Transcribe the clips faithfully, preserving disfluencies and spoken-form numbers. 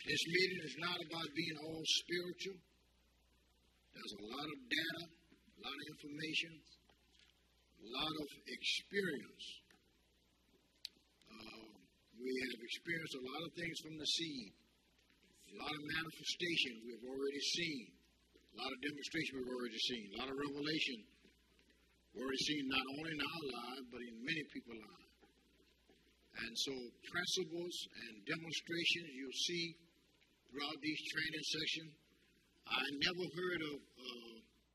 This meeting is not about being all spiritual. There's a lot of data, a lot of information, a lot of experience. Uh, we have experienced a lot of things from the seed, a lot of manifestation we've already seen, a lot of demonstration we've already seen, a lot of revelation we've already seen not only in our lives, but in many people's lives. And so principles and demonstrations you'll see throughout these training sessions. I never heard of uh,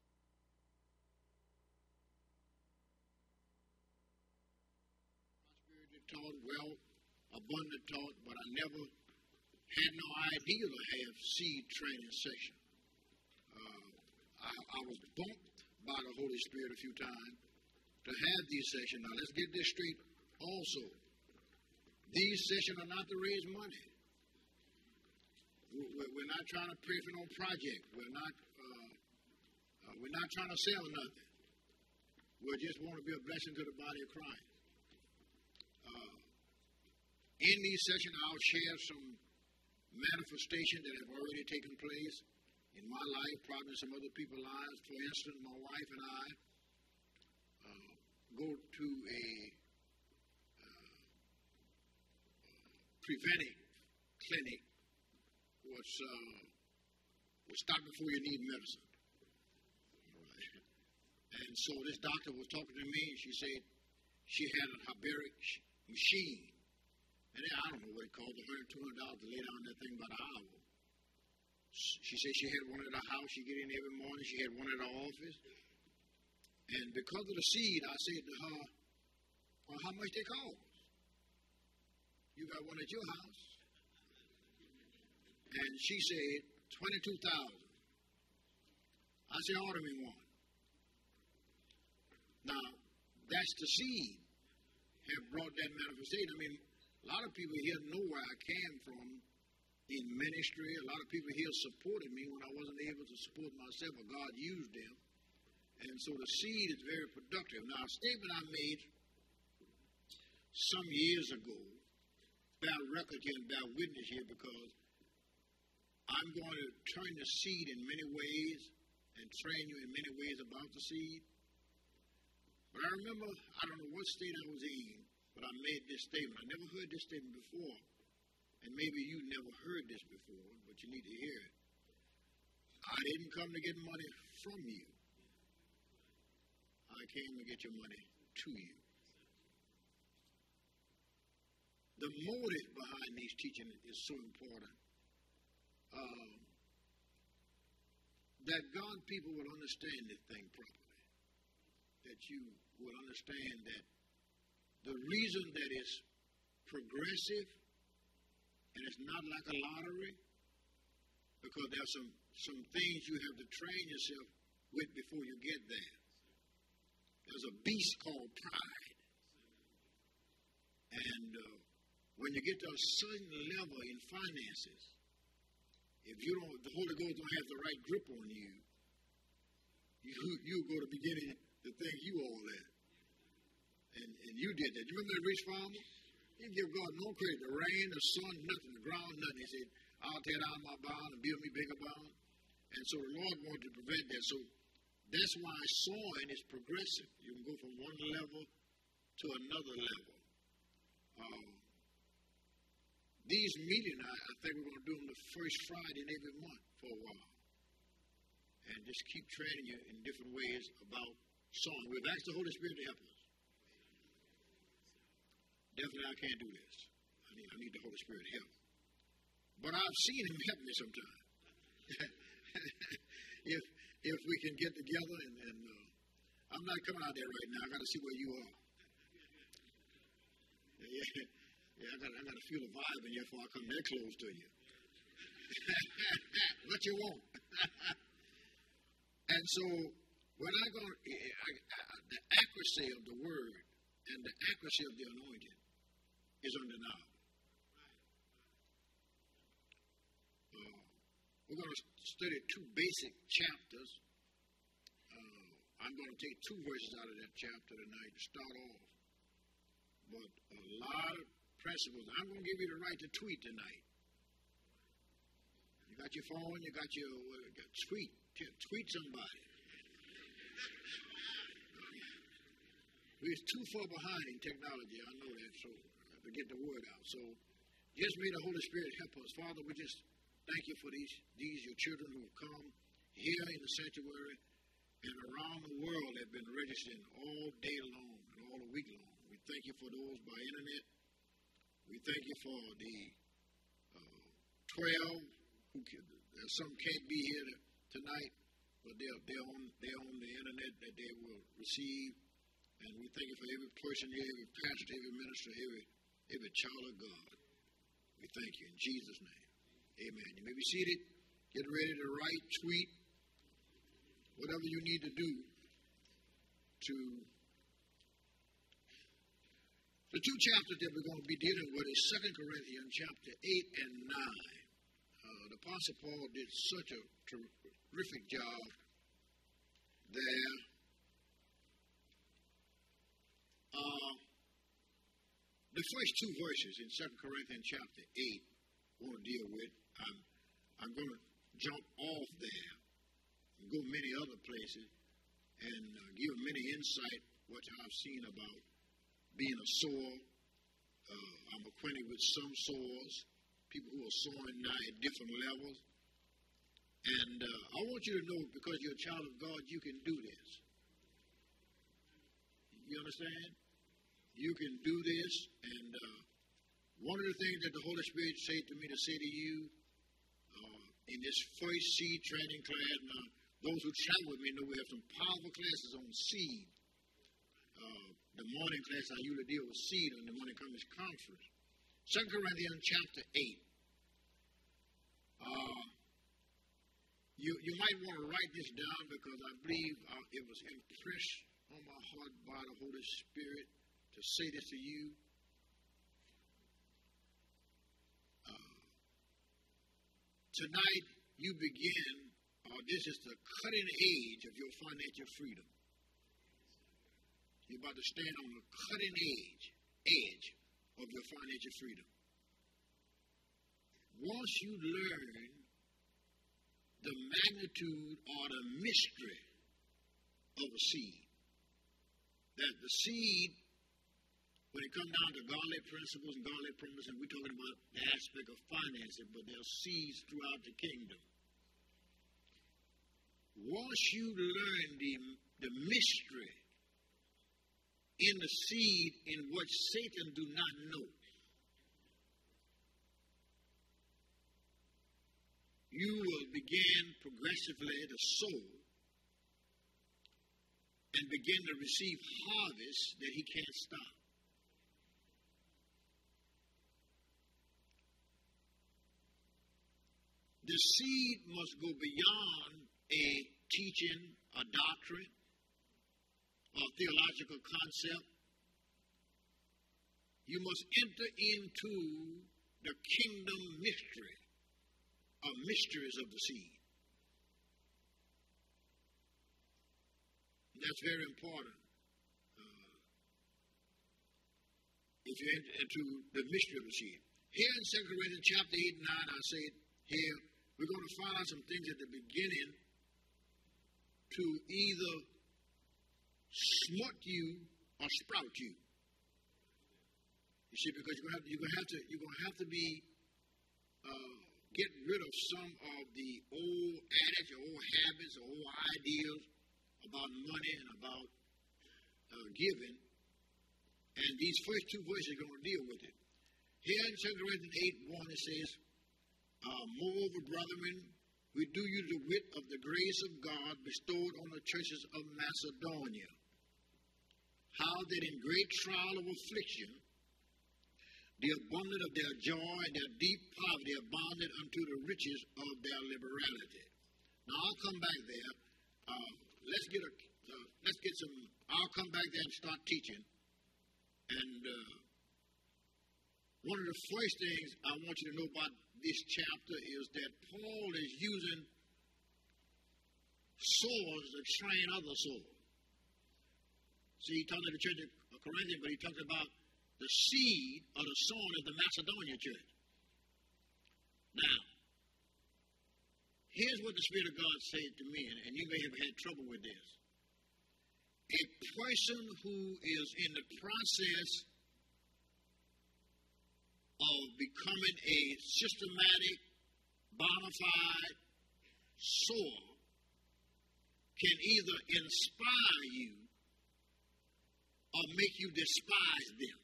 prosperity taught, wealth, abundant taught, but I never had no idea to have seed training session. Uh, I, I was bumped by the Holy Spirit a few times to have these sessions. Now let's get this straight also. These sessions are not to raise money. We're not trying to pray for no project. We're not uh, uh, we're not trying to sell nothing. We just want to be a blessing to the body of Christ. Uh, in these sessions, I'll share some manifestations that have already taken place in my life, probably in some other people's lives. For instance, my wife and I uh, go to a uh, preventive clinic. Was uh, was stop before you need medicine. All right. And so this doctor was talking to me, and she said she had a hyperbaric machine. And I don't know what it called, one hundred dollars, two hundred dollars to lay down that thing by the hour. She said she had one at the house. She get in every morning. She had one at the office. And because of the seed, I said to her, well, how much they cost? You got one at your house? And she said, twenty-two thousand dollars. I said, order me one. Now, that's the seed have brought that manifestation. I mean, a lot of people here know where I came from in ministry. A lot of people here supported me when I wasn't able to support myself, but God used them. And so the seed is very productive. Now, a statement I made some years ago, bear record here and bear witness here, because I'm going to turn the seed in many ways and train you in many ways about the seed. But I remember, I don't know what state I was in, but I made this statement. I never heard this statement before. And maybe you never heard this before, but you need to hear it. I didn't come to get money from you. I came to get your money to you. The motive behind these teachings is so important. Uh, that God people will understand this thing properly. That you will understand that the reason that it's progressive and it's not like a lottery, because there's some, some things you have to train yourself with before you get there. There's a beast called pride. And uh, when you get to a certain level in finances, if you don't, the Holy Ghost don't have the right grip on you, you you go to beginning to think you all that. And and you did that. You remember that rich farmer? He didn't give God no credit. The rain, the sun, nothing, the ground, nothing. He said, I'll tear down my barn and build me bigger barn. And so the Lord wanted to prevent that. So that's why sowing is progressive. You can go from one level to another level. Um, These meetings, I, I think we're going to do them the first Friday in every month for a while. And just keep training you in different ways about sowing. We've asked the Holy Spirit to help us. Definitely I can't do this. I need, I need the Holy Spirit to help. But I've seen him help me sometimes. if if we can get together, and, and uh, I'm not coming out there right now. I got to see where you are. Yeah. Yeah, I got I got to feel the vibe in here before I come that close to you. What you want? And so when I go, I, I, the accuracy of the word and the accuracy of the anointing is undeniable. Uh, we're going to study two basic chapters. Uh, I'm going to take two verses out of that chapter tonight to start off. But a lot of principles. I'm going to give you the right to tweet tonight. You got your phone, you got your uh, got tweet. Tweet somebody. We're too far behind in technology. I know that, so to get the word out. So just may the Holy Spirit help us. Father, we just thank you for these, these your children who have come here in the sanctuary and around the world have been registering all day long and all the week long. We thank you for those by internet. We thank you for the uh, twelve who can, some can't be here to, tonight, but they're, they're, on, they're on the internet that they will receive. And we thank you for every person here, every pastor, every minister, every, every child of God. We thank you in Jesus' name. Amen. You may be seated. Get ready to write, tweet, whatever you need to do to. The two chapters that we're going to be dealing with is Second Corinthians chapter eight and nine. Uh, the Apostle Paul did such a terrific job there. Uh, the first two verses in Second Corinthians chapter eight I want to deal with. I'm, I'm going to jump off there and go many other places and uh, give many insight what I've seen about being a sower. Uh, I'm acquainted with some sowers, people who are sowing now at different levels. And uh, I want you to know, because you're a child of God, you can do this. You understand? You can do this. And uh, one of the things that the Holy Spirit said to me to say to you uh, in this first seed training class, now those who travel with me know we have some powerful classes on seed. Uh, the morning class I usually deal with seed on the Morning Comings Conference. Second Corinthians chapter eight. Uh, you, you might want to write this down because I believe uh, it was impressed on my heart by the Holy Spirit to say this to you. Uh, tonight you begin, uh, this is the cutting edge of your financial freedom. You're about to stand on the cutting edge, edge of your financial freedom. Once you learn the magnitude or the mystery of a seed, that the seed, when it comes down to godly principles and godly promises, and we're talking about the aspect of financing, but there are seeds throughout the kingdom. Once you learn the, the mystery in the seed in which Satan do not know, you will begin progressively to sow and begin to receive harvest that he can't stop. The seed must go beyond a teaching, a doctrine, or theological concept. You must enter into the kingdom mystery, or mysteries of the seed. And that's very important. Uh, if you enter into the mystery of the seed. Here in Second Corinthians chapter eight and nine, I said here, we're going to find out some things at the beginning to either smut you or sprout you. You see, because you're going to have to, you're going to have to, you're going to have to be uh, get rid of some of the old adage, or old habits, or old ideas about money and about uh, giving. And these first two verses are going to deal with it. Here in Second Corinthians eight one, it says, uh, moreover, brethren, we do you the wit of the grace of God bestowed on the churches of Macedonia, how that in great trial of affliction, the abundance of their joy and their deep poverty abounded unto the riches of their liberality. Now I'll come back there. Uh, let's get a uh, let's get some. I'll come back there and start teaching. And uh, one of the first things I want you to know about this chapter is that Paul is using swords to train other swords. See, he talked to the church of Corinth, but he talked about the seed or the sowing of the Macedonia church. Now, here's what the Spirit of God said to me, and you may have had trouble with this. A person who is in the process of becoming a systematic, bona fide sower can either inspire you or make you despise them.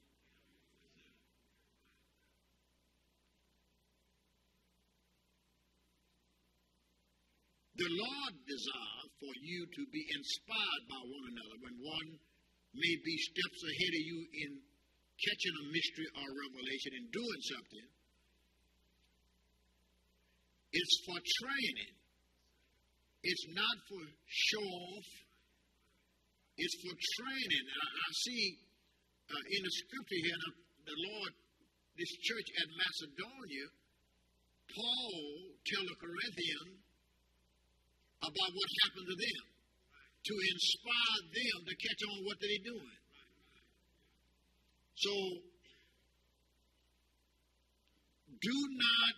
The Lord desires for you to be inspired by one another when one may be steps ahead of you in catching a mystery or revelation and doing something. It's for training. It's not for show off. It's for training. I, I see uh, in the scripture here, the, the Lord, this church at Macedonia, Paul tell the Corinthians about what happened to them, to inspire them to catch on what they're doing. So, do not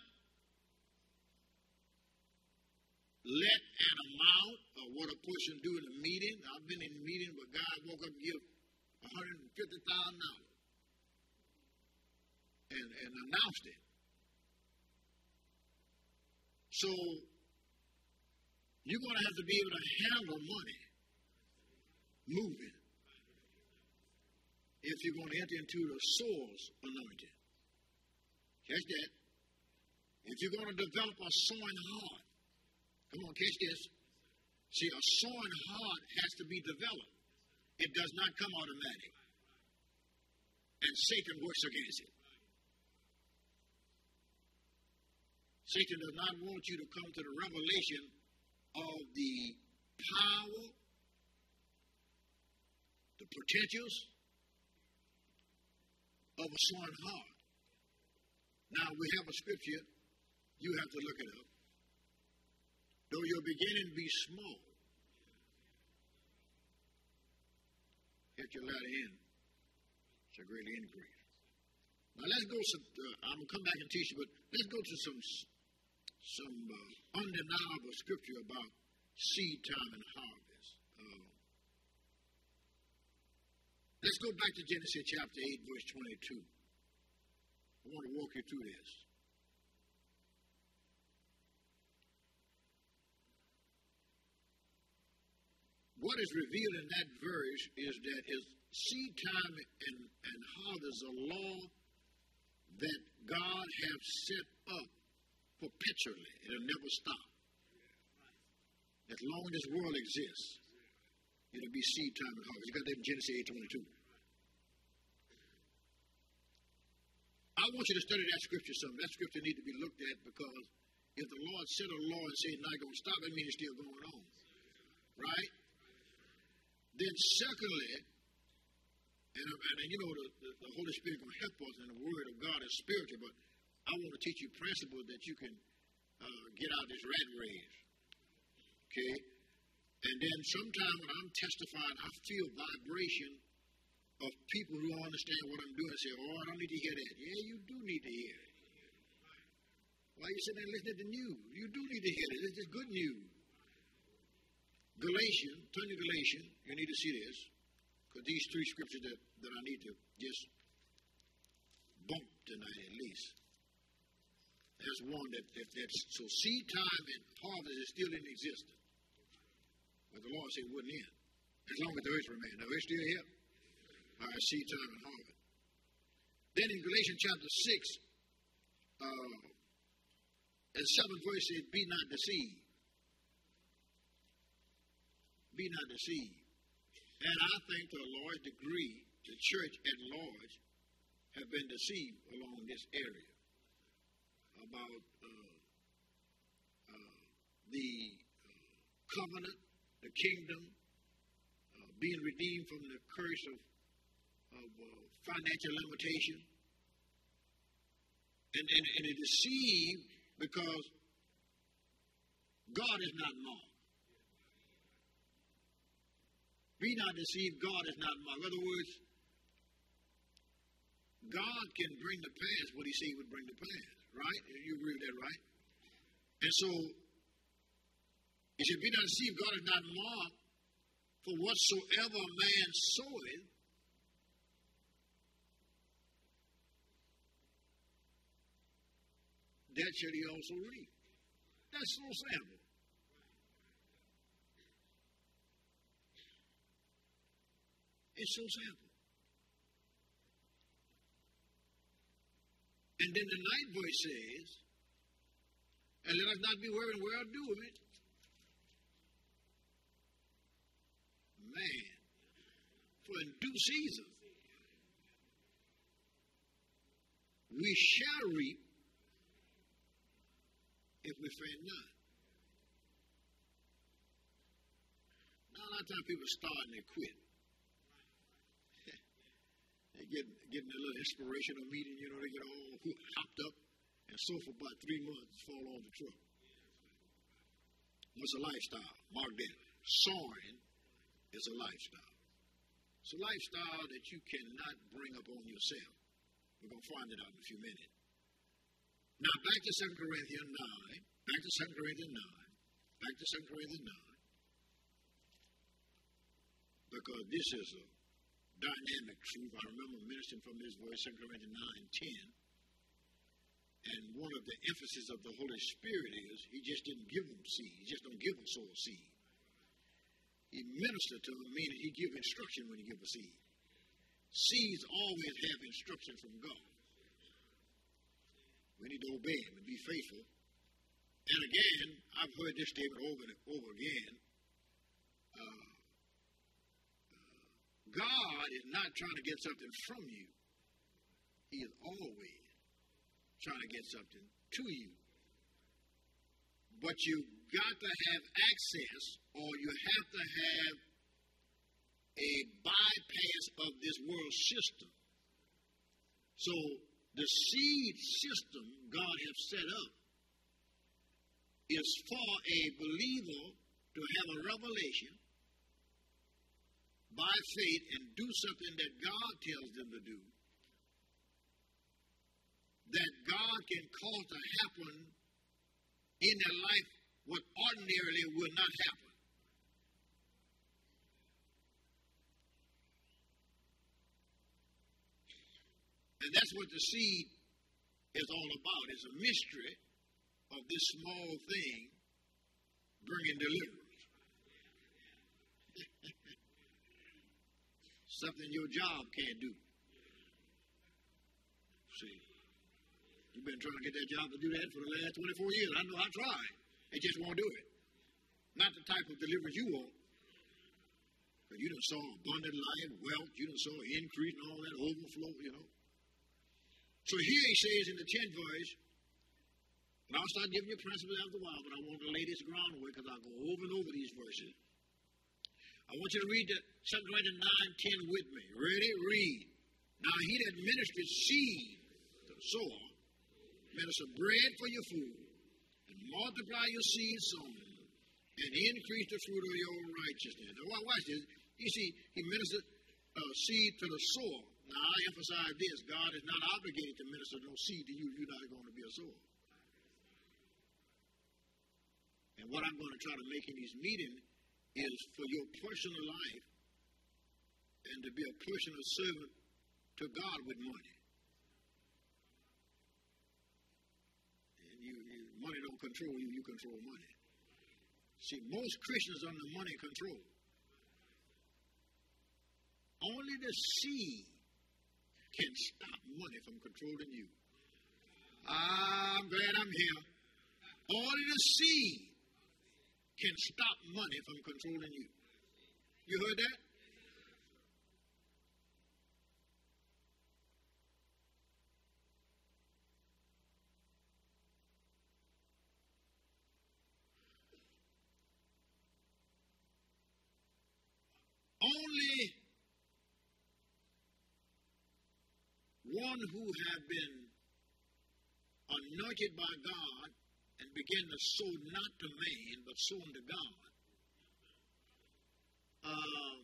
let an amount of what a person do in a meeting. I've been in a meeting where God woke up and give one hundred fifty thousand dollars and, and announced it. So, you're going to have to be able to handle money moving if you're going to enter into the source anointing. Catch that. If you're going to develop a sowing heart, come on, catch this. See, a sowing heart has to be developed. It does not come automatic. And Satan works against it. Satan does not want you to come to the revelation of the power, the potentials of a sowing heart. Now, we have a scripture. You have to look it up. Though your beginning be small, at your latter end shall greatly increase. Now, let's go some, uh, I'm going to come back and teach you, but let's go to some some uh, undeniable scripture about seed time and harvest. Uh, let's go back to Genesis chapter eight, verse twenty-two. I want to walk you through this. What is revealed in that verse is that is seed time and, and harvest a law that God has set up perpetually. It'll never stop. As long as this world exists, it'll be seed time and harvest. You got that in Genesis eight twenty-two. I want you to study that scripture some. That scripture needs to be looked at because if the Lord set a law and said not going to stop, it means it's still going on. Right? Then secondly, and, and, and you know, the, the, the Holy Spirit will help us, and the Word of God is spiritual, but I want to teach you principles that you can uh, get out of this rat race. Okay? And then sometime when I'm testifying, I feel vibration of people who don't understand what I'm doing and say, oh, I don't need to hear that. Yeah, you do need to hear it. Why are you sitting there listening to the news? You do need to hear it. It's just good news. Galatians, turn to Galatians. You need to see this. Because these three scriptures that, that I need to just bump tonight at least. There's one that, that that's so seed time and harvest is still in existence. But the Lord said it wouldn't end. As long as the earth remains. The earth still here. All right, seed time and harvest. Then in Galatians chapter six, uh, and seventh verse says, be not deceived. Be not deceived. And I think to a large degree, the church at large have been deceived along this area about uh, uh, the uh, covenant, the kingdom, uh, being redeemed from the curse of, of uh, financial limitation. And, and, and it is deceived because God is not mocked. Be not deceived, God is not mocked. In other words, God can bring to pass what he said he would bring to pass, right? You agree with that, right? And so It should be not deceived. God is not mocked. For whatsoever a man soweth, that shall he also reap. That's so simple. It's so simple. And then the ninth verse says, and let us not be weary in well doing. Man, for in due season we shall reap if we faint not. Now, a lot of times people start and they quit. They get getting a little inspirational meeting, you know, they get all hopped up, and so for about three months fall off the truck. What's a lifestyle? Mark that. Soaring is a lifestyle. It's a lifestyle that you cannot bring up on yourself. We're going to find it out in a few minutes. Now, back to Second Corinthians nine. Back to Second Corinthians nine. Back to Second Corinthians nine. Because this is a dynamic truth. I remember ministering from this verse, Second Corinthians nine ten. And one of the emphasis of the Holy Spirit is he just didn't give them seed. He just don't give them soul seed. He ministered to them, meaning he give instruction when he give a seed. Seeds always have instruction from God. We need to obey him and be faithful. And again, I've heard this statement over and over again. Uh, God is not trying to get something from you. He is always trying to get something to you. But you got to have access, or you have to have a bypass of this world system. So the seed system God has set up is for a believer to have a revelation by faith and do something that God tells them to do, that God can cause to happen in their life what ordinarily would not happen. And that's what the seed is all about. It's a mystery of this small thing bringing deliverance. Something your job can't do. See, you've been trying to get that job to do that for the last twenty-four years. I know I tried. They just won't do it. Not the type of deliverance you want. Because you done saw abundant life, wealth, you done saw increase and all that overflow, you know. So here he says in the tenth verse, and I'll start giving you principles after a while, but I want to lay this groundwork because I'll go over and over these verses. I want you to read the Second Corinthians nine ten with me. Ready? Read. Now he that ministered seed to the sower, minister bread for your food, and multiply your seed sown, and increase the fruit of your righteousness. Now watch this. You see, he ministered uh, seed to the sower. Now I emphasize this. God is not obligated to minister no seed to you if you're not going to be a sower. And what I'm going to try to make in these meetings is for your personal life and to be a personal servant to God with money. And you, you money don't control you, you control money. See, most Christians are under money control. Only the seed can stop money from controlling you. I'm glad I'm here. Only the seed can stop money from controlling you. You heard that? Only one who have been anointed by God and begin to sow not to man, but sow unto God. Uh,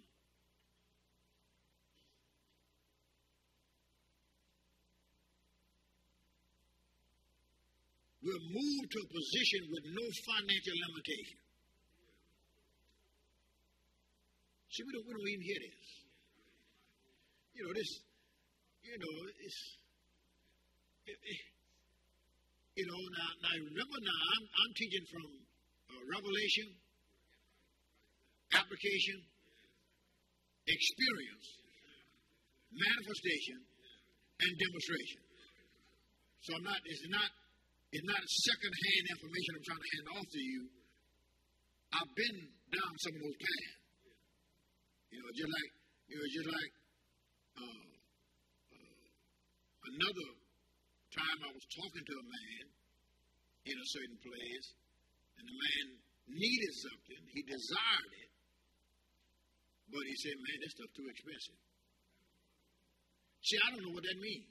we're moved to a position with no financial limitation. See, we don't, we don't even hear this. You know, this, you know, it's, it, it, you know, now, now remember now, I'm, I'm teaching from uh, revelation, application, experience, manifestation, and demonstration. So I'm not, it's not, it's not second-hand information I'm trying to hand off to you. I've been down some of those paths. You know, just like, you know, just like uh, uh, another time I was talking to a man in a certain place, and the man needed something. He desired it. But he said, man, this stuff too expensive. See, I don't know what that means.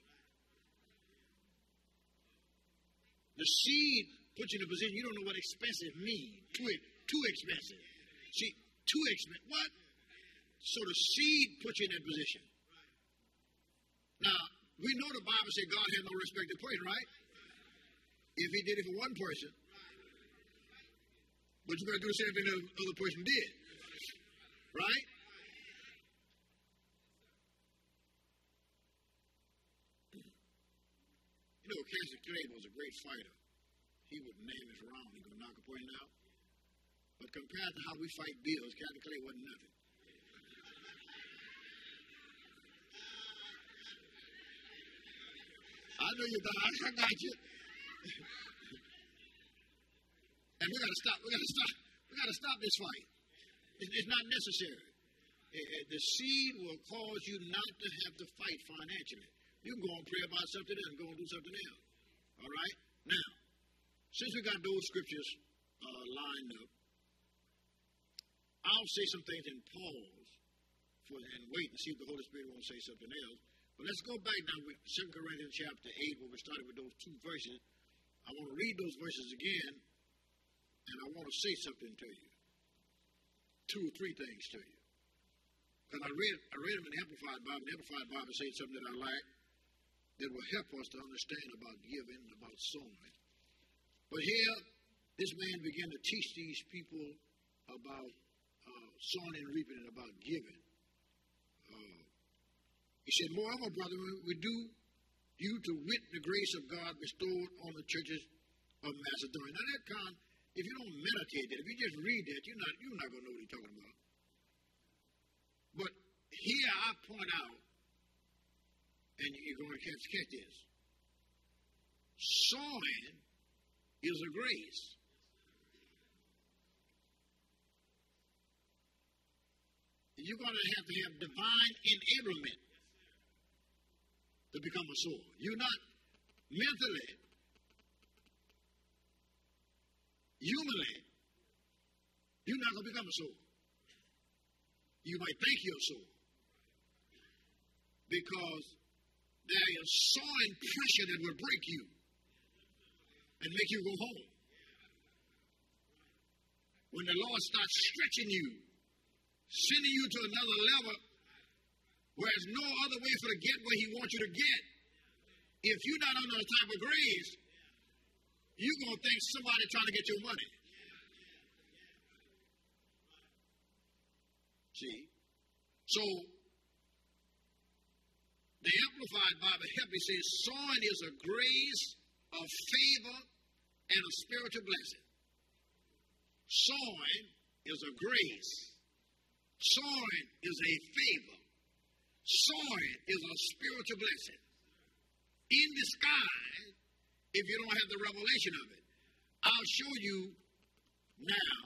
The seed puts you in a position, you don't know what expensive means. Too, too expensive. See, too expensive. What? So the seed puts you in that position. Now, we know the Bible says God has no respect of person, right? If he did it for one person, but you got to do the same thing the other person did. Right? You know, Cassius Clay was a great fighter. He would name his round. He would knock a person out. But compared to how we fight bills, Cassius Clay wasn't nothing. I know you got, I got you. And we got to stop. We got to stop. We got to stop this fight. It, it's not necessary. It, it, the seed will cause you not to have to fight financially. You can go and pray about something else and go and do something else. All right? Now, since we got those scriptures uh, lined up, I'll say some things and pause for, and wait and see if the Holy Spirit won't say something else. But let's go back now with Second Corinthians chapter eight, where we started with those two verses. I want to read those verses again, and I want to say something to you. Two or three things to you. Because I read, I read them in the Amplified Bible. The Amplified Bible says something that I like that will help us to understand about giving, about sowing. But here, this man began to teach these people about uh, sowing and reaping and about giving. Uh, he said, moreover, brethren, we do you to wit the grace of God bestowed on the churches of Macedonia. Now that kind, if you don't meditate that, if you just read that, you're not, you're not going to know what he's talking about. But here I point out, and you're going to catch, catch this. Sowing is a grace. You're going to have to have divine enablement to become a sower. You're not mentally, humanly, you're not going to become a sower. You might think you're a sower because there is sowing pressure that will break you and make you go home. When the Lord starts stretching you, sending you to another level where there's no other way for to get where he wants you to get, if you're not under the type of grace, you're going to think somebody trying to get your money. See? So, the Amplified Bible helpfully says, sowing is a grace of favor and a spiritual blessing. Sowing is a grace. Sowing is a favor. Sowing is a spiritual blessing. In disguise, if you don't have the revelation of it. I'll show you now.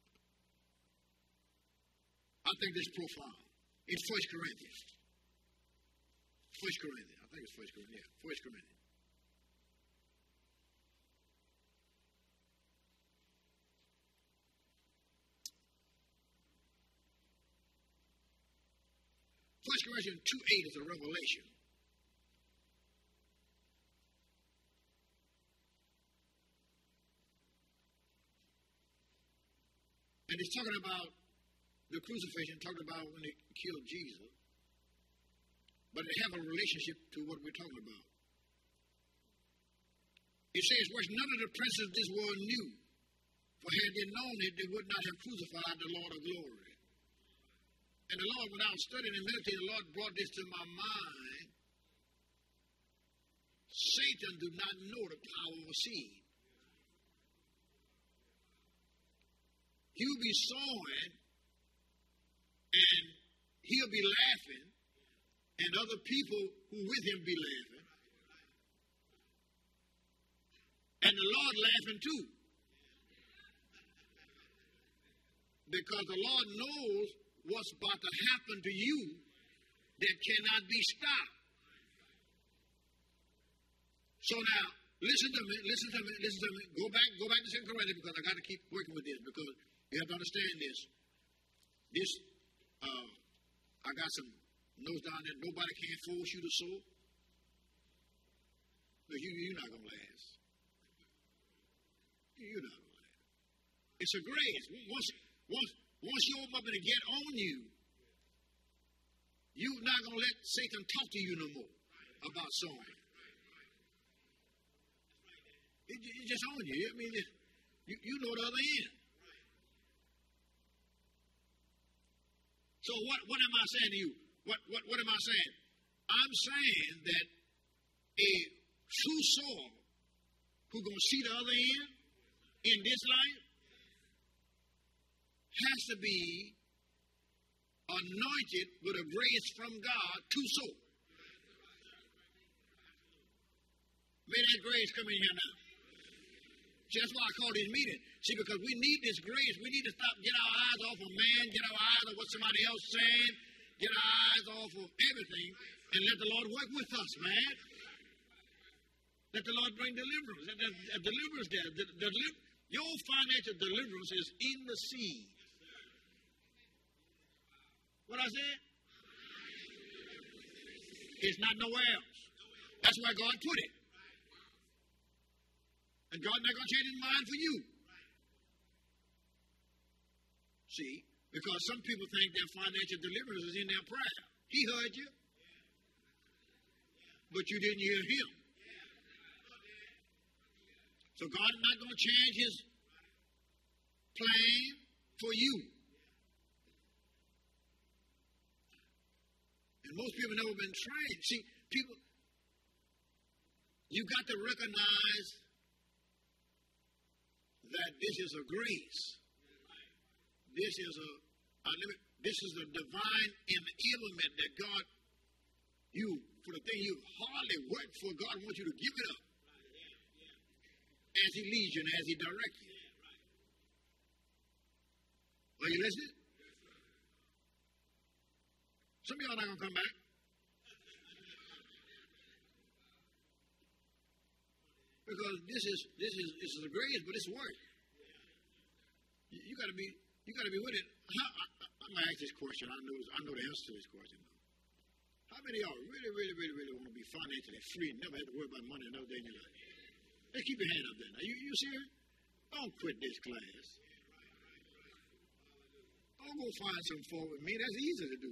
I think this is profound. It's First Corinthians. First Corinthians. I think it's First Corinthians. Yeah, First Corinthians. First Corinthians two eight is a revelation. And it's talking about the crucifixion, talking about when they killed Jesus. But they have a relationship to what we're talking about. It says, which none of the princes of this world knew. For had they known it, they would not have crucified the Lord of glory. And the Lord, when I was studying and meditating, the Lord brought this to my mind. Satan do not know the power of a seed. He'll be sowing, and he'll be laughing, and other people who with him be laughing. And the Lord laughing too. Because the Lord knows what's about to happen to you that cannot be stopped. So now, listen to me, listen to me, listen to me. Go back, go back to Second Corinthians, because I got to keep working with this, because you have to understand this. This, uh, I got some notes down there. Nobody can force you to sow. No, you, you're not going to last. You're not going to last. It's a grace. Once, once, once you open up and get on you, you're not going to let Satan talk to you no more about sowing. It, it's just on you. I mean, you, you know the other end. So what, what am I saying to you? What, what, what am I saying? I'm saying that a true sower who's going to see the other end in this life has to be anointed with a grace from God to sow. May that grace come in here now. See, that's why I call this meeting. See, because we need this grace. We need to stop, get our eyes off of man, get our eyes off what somebody else is saying, get our eyes off of everything, and let the Lord work with us, man. Let the Lord bring deliverance. There's a deliverance there. The, the, the, your financial deliverance is in the seed. What I said? It's not nowhere else. That's where God put it. And God's not going to change his mind for you. See, because some people think their financial deliverance is in their prayer. He heard you, but you didn't hear him. So God is not going to change his plan for you. And most people have never been trained. See, people, you've got to recognize that this is a grace. This is a, a this is a divine enablement that God, you, for the thing you hardly worked for, God wants you to give it up as he leads you and as he directs you. Are you listening? Some of y'all are not going to come back. Because this is this is this is a grace, but it's work. You, you got to be you got to be with it. How, I, I'm gonna ask this question. I know I know the answer to this question. How many of y'all really, really, really, really want to be financially free and never have to worry about money another day in your life? Let's keep your hand up there. Now, you you serious? Don't quit this class. Don't go find some folk with me. That's easy to do.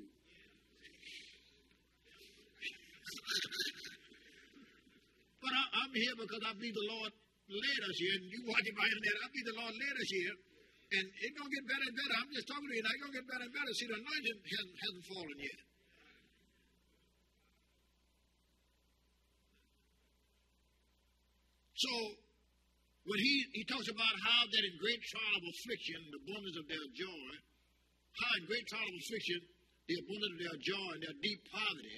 But I, I'm here because I believe the Lord led us here, and you watching by internet, I believe the Lord led us here, and it's going to get better and better. I'm just talking to you now, it's going to get better and better. See, the anointing hasn't, hasn't fallen yet. So, when he, he talks about how that in great trial of affliction, the abundance of their joy, how in great trial of affliction, the abundance of their joy and their deep poverty,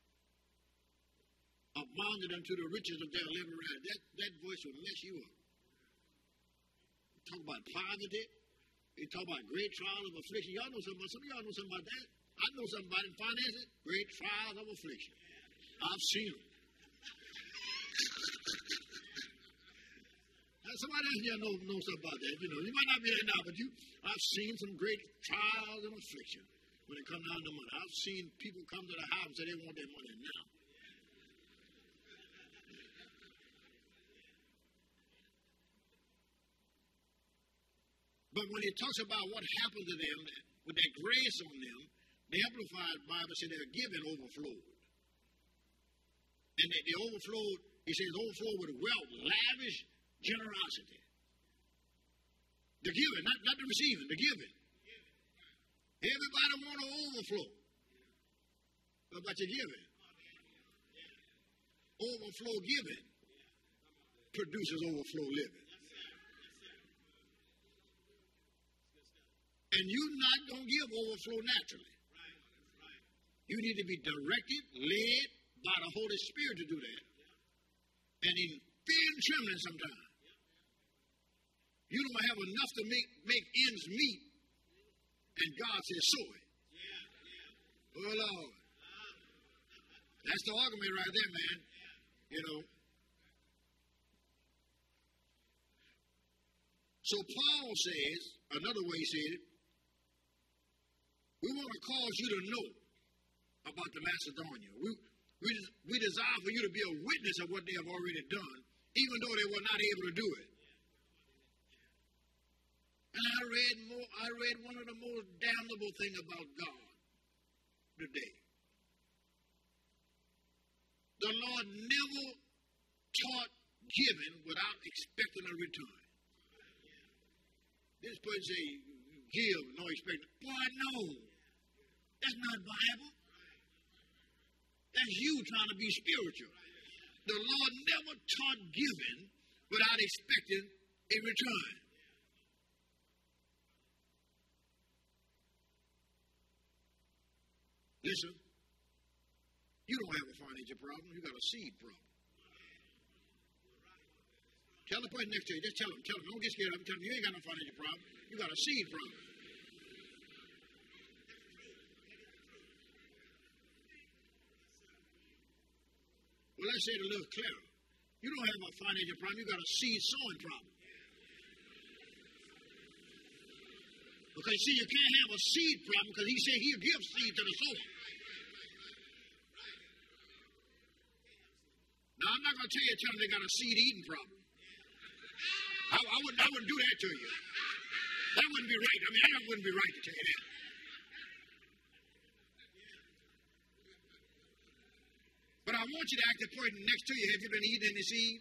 abounded unto the riches of their liberality. That, that voice will mess you up. You talk about poverty. You talk about great trials of affliction. Y'all know something about, some of y'all know something about that. I know something about it in finances. Great trials of affliction. I've seen them. Now, somebody else here know, know something about that. You know, you might not be there now, but you, I've seen some great trials of affliction when it comes down to money. I've seen people come to the house and say they want their money now. But when it talks about what happened to them, with that grace on them, the Amplified Bible said they're given overflowed. And they, they overflowed, he says, overflowed with wealth, lavish generosity. The giving, not, not the receiving, the giving. Everybody want to overflow. What about your giving? Overflow giving produces overflow living. And you're not going to give overflow naturally. You need to be directed, led by the Holy Spirit to do that. And in fear and trembling sometimes. You don't have enough to make, make ends meet. And God says, sow it. Oh, Lord. That's the argument right there, man. You know. So Paul says, another way he said it, we want to cause you to know about the Macedonia. We, we, we desire for you to be a witness of what they have already done, even though they were not able to do it. And I read more, I read one of the most damnable things about God today. The Lord never taught giving without expecting a return. This person say, give, no expect. Boy, no. That's not Bible. That's you trying to be spiritual. The Lord never taught giving without expecting a return. Listen, you don't have a financial problem. You got a seed problem. Tell the person next to you, just tell them, tell them, don't get scared of them. Tell them you ain't got no financial problem. You got a seed problem. Well, let's say it a little clearer. You don't have a financial problem. You got a seed sowing problem. Because, see, you can't have a seed problem because he said he'll give seed to the sower. Now, I'm not going to tell you, tell them they got a seed-eating problem. I, I, wouldn't, I wouldn't do that to you. That wouldn't be right. I mean, that wouldn't be right to tell you that. But I want you to ask the person next to you, have you been eating any seed?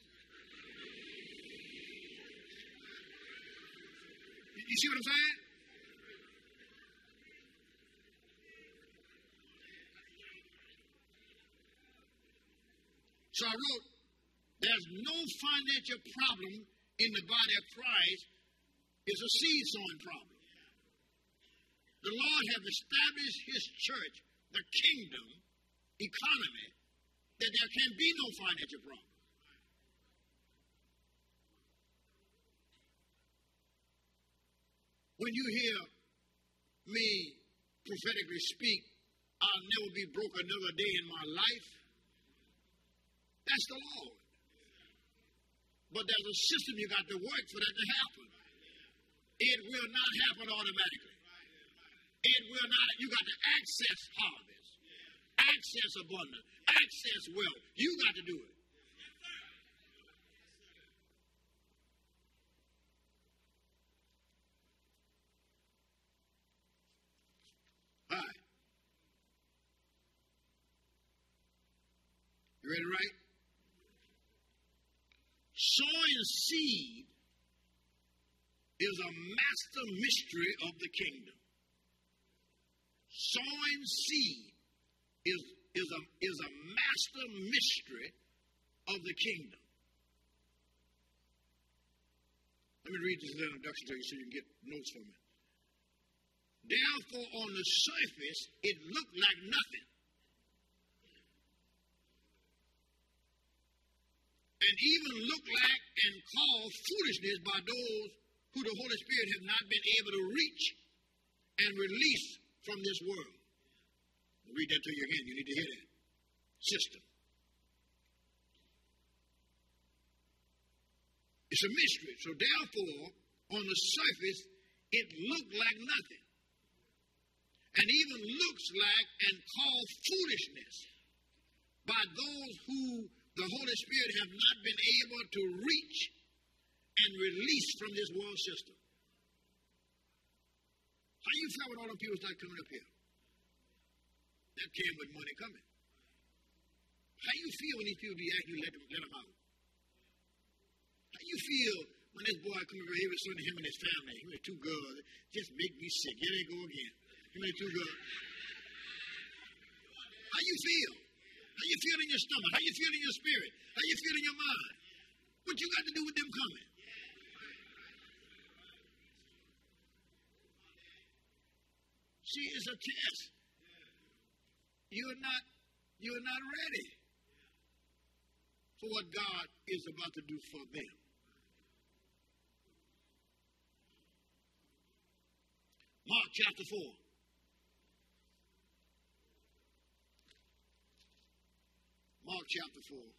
You see what I'm saying? So I wrote, there's no financial problem in the body of Christ. It's a seed sowing problem. The Lord has established his church, the kingdom, economy, that there can be no financial problem. When you hear me prophetically speak, I'll never be broke another day in my life, that's the Lord. But there's a system you got to work for that to happen. It will not happen automatically. It will not. You got to access harvest, access abundance, access wealth. You got to do it. All right. You ready to write? Sowing seed is a master mystery of the kingdom. Sowing seed is, is, a, is a master mystery of the kingdom. Let me read this introduction to you so you can get notes from it. Therefore, on the surface, it looked like nothing. And even look like and call foolishness by those who the Holy Spirit have not been able to reach and release from this world. I'll read that to you again. You need to hear that. System. It's a mystery. So therefore, on the surface, it looked like nothing. And even looks like and called foolishness by those who the Holy Spirit have not been able to reach and release from this world system. How you feel when all them people start coming up here? That came with money coming. How you feel when these people be asking you to let them, let them out? How you feel when this boy come over here with him and his family, he was two girls, just make me sick. Here they go again. Give me too good. How you feel? How you feel in your stomach? How you feel in your spirit? How you feel in your mind? What you got to do with them coming? See, it's a test. You're not, you're not ready for what God is about to do for them. Mark chapter four. Mark chapter four.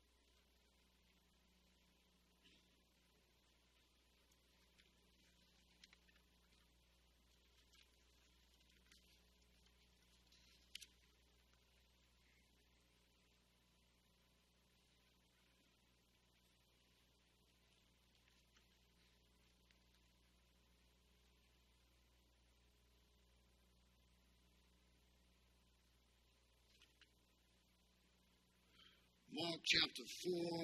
Mark chapter four,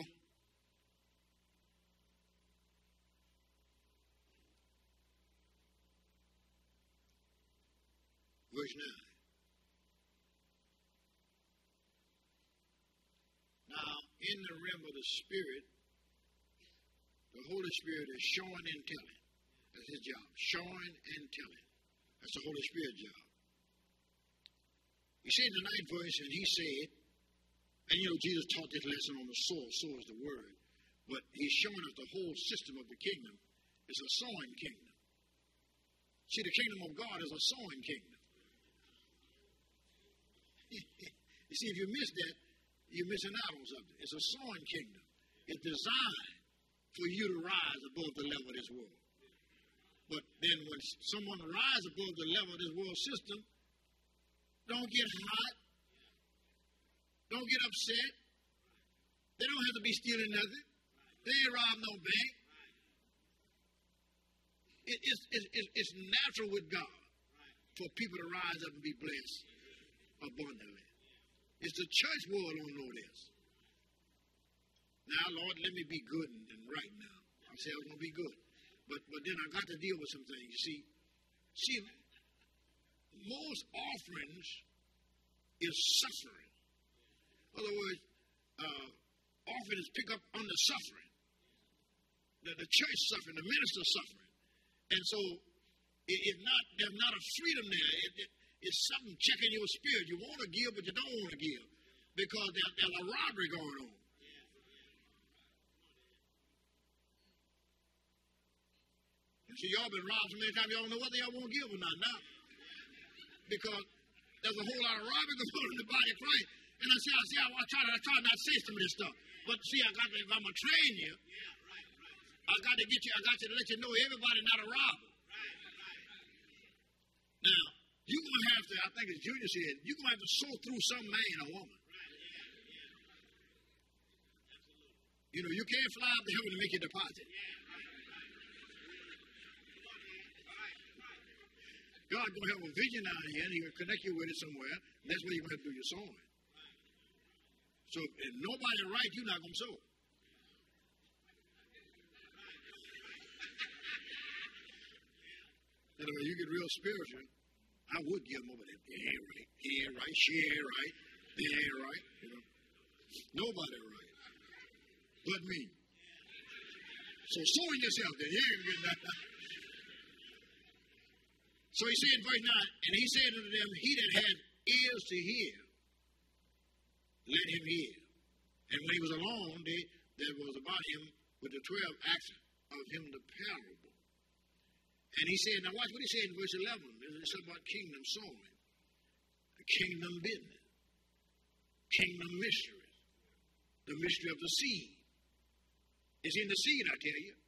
verse nine. Now, in the realm of the Spirit, the Holy Spirit is showing and telling. That's his job, showing and telling. That's the Holy Spirit job. He said in the ninth verse, and he said, and you know, Jesus taught this lesson on the soil. Soil is the word. But he's showing us the whole system of the kingdom is a sowing kingdom. See, the kingdom of God is a sowing kingdom. You see, if you miss that, you're missing out on something. It's a sowing kingdom. It's designed for you to rise above the level of this world. But then when someone rises above the level of this world system, don't get hot. Don't get upset. They don't have to be stealing nothing. They ain't robbed no bank. It, it's, it's, it's natural with God for people to rise up and be blessed abundantly. It's the church world don't know this. Now, Lord, let me be good and, and right now. I say I was going to be good. But, but then I got to deal with some things. You see, see, most offerings is suffering. In other words, uh, offerings pick up on the suffering. The, the church suffering, the minister suffering. And so it, it's not, there's not a freedom there. It, it, it's something checking your spirit. You want to give, but you don't want to give because there, there's a robbery going on. You see, y'all been robbed so many times, y'all don't know whether y'all want to give or not now. Because there's a whole lot of robbery going on in the body of Christ. And I say, I say, I, I try to, I try not to say some of this stuff. But see, I got to, if I'm going to train you, I got to get you, I got to let you know everybody's not a robber. Now, you're going to have to, I think as Junior said, you're going to have to sow through some man or woman. You know, you can't fly up to heaven and make your deposit. God's going to have a vision out here, and He will connect you with it somewhere. And that's where you're going to have to do your sowing. So if nobody right, you're not going to sow. Anyway, you get real spiritual. I would give them over there. They ain't right. He ain't right. She ain't right. They ain't right. You know, nobody right, but me. So sowing yourself, then you ain't getting that. So he said in verse nine, and he said unto them, he that had ears to hear, let him hear. And when he was alone, they, there was about him with the twelve asked of him the parable. And he said, now watch what he said in verse eleven. It's about kingdom sowing, the kingdom business, kingdom mysteries, the mystery of the seed. It's in the seed, I tell you.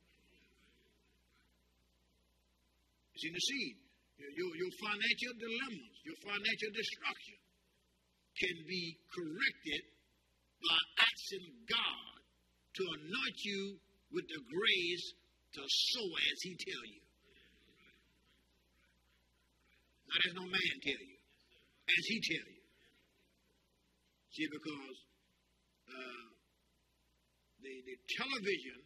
It's in the seed. Your, your financial dilemmas, your financial destruction can be corrected by asking God to anoint you with the grace to sow as He tell you. Not as no man tell you, as He tell you. See, because uh, the, the television,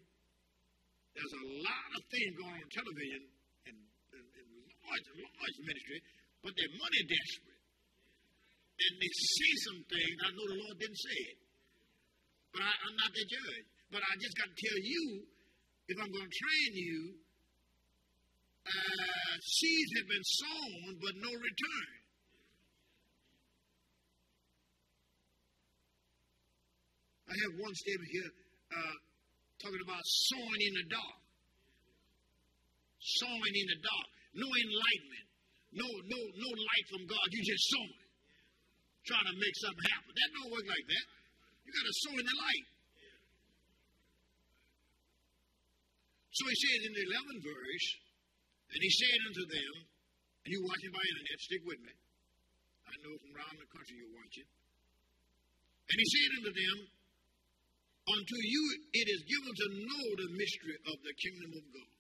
there's a lot of things going on in television and, and, and large, large ministry, but they're money desperate. And they say some things. I know the Lord didn't say it. But I, I'm not the judge. But I just got to tell you, if I'm going to train you, uh, seeds have been sown, but no return. I have one statement here uh, talking about sowing in the dark. Sowing in the dark. No enlightenment. No, no, no light from God. You just sowing. Trying to make something happen. That don't work like that. You got to sow in the light. So he says in the eleventh verse, and he said unto them, and you watching by internet, stick with me. I know from around the country you're watching. And he said unto them, unto you it is given to know the mystery of the kingdom of God.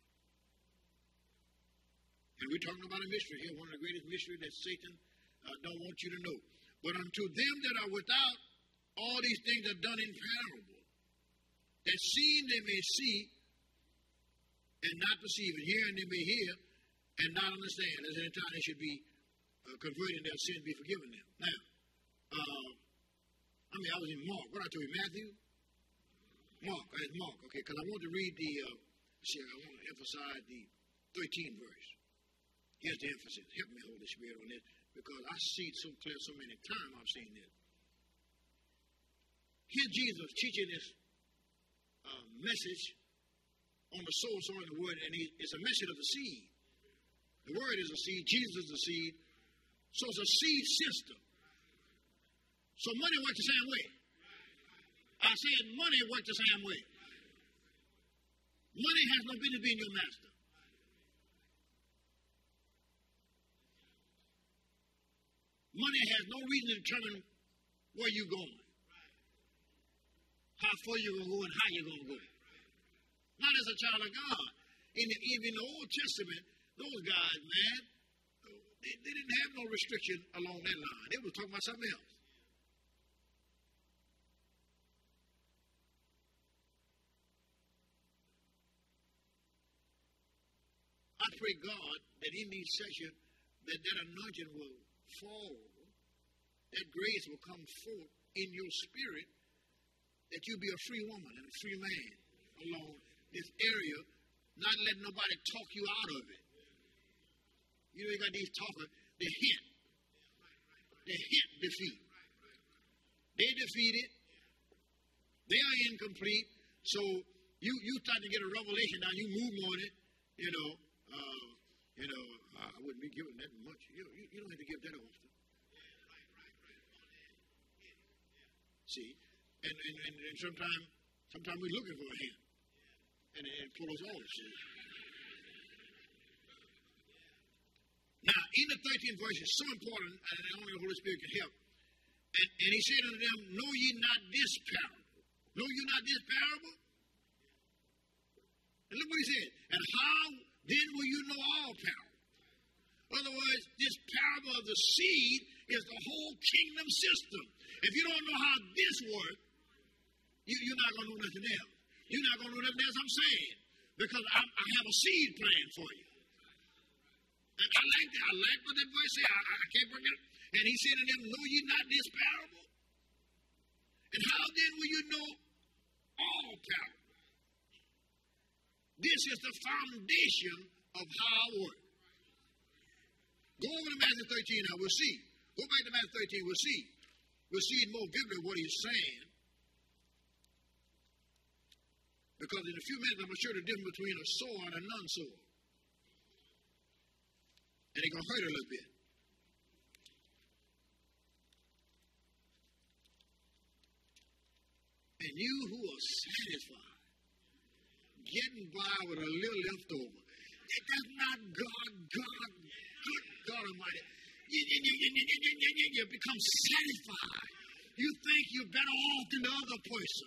And we're talking about a mystery here, one of the greatest mysteries that Satan uh, don't want you to know. But unto them that are without, all these things are done in parable, that seeing they may see, and not perceive, and hearing they may hear, and not understand. There's any time they should be uh, converted, their sins be forgiven them. Now, uh, I mean, I was in Mark. What I told you, Matthew? Mark. I had Mark, okay, because I want to read the, uh, see, I want to emphasize the thirteenth verse. Here's the emphasis. Help me, Holy Spirit, on this, because I see it so clear so many times I've seen this. Here Jesus teaching this uh, message on the soul, sowing the word, and he, it's a message of the seed. The word is a seed, Jesus is the seed, so it's a seed system. So money works the same way. I said money works the same way. Money has no business being your master. Money has no reason to determine where you're going, how far you're going to go, and how you're going to go. Not as a child of God. In the, even the Old Testament, those guys, man, they, they didn't have no restriction along that line. They were talking about something else. I pray God that in these sessions, that that anointing will fall, that grace will come forth in your spirit, that you'll be a free woman and a free man along this area, not letting nobody talk you out of it. You know, you got these talkers, they hint. They hint defeat. They defeated. They are incomplete. So you you start to get a revelation now, you move on it, you know, uh, you know, I wouldn't be giving that much. You, you, you don't have to give that often. See? And, and, and, and sometimes sometimes we're looking for a hand. And it, it pulls us off. See? Now, in the thirteenth verse, it's so important, and only the Holy Spirit can help. And, and he said unto them, know ye not this parable? Know ye not this parable? And look what he said. And how then will you know all parable? In other words, this parable of the seed is the whole kingdom system. If you don't know how this works, you, you're not going to know nothing else. You're not going to know nothing else I'm saying. Because I, I have a seed plan for you. And I like that. I like what that verse said. I, I can't bring it. And he said to them, know ye not this parable? And how then will you know all parable? This is the foundation of how I work. Go over to Matthew thirteen now, we'll see. Go back to Matthew thirteen, we'll see. We'll see more vividly what he's saying. Because in a few minutes, I'm going to show the difference between a sower and a non-sower. And it's going to hurt a little bit. And you who are satisfied, getting by with a little leftover, that's not God, God, good God Almighty. You, you, you, you, you, you, you become satisfied. You think you're better off than the other person.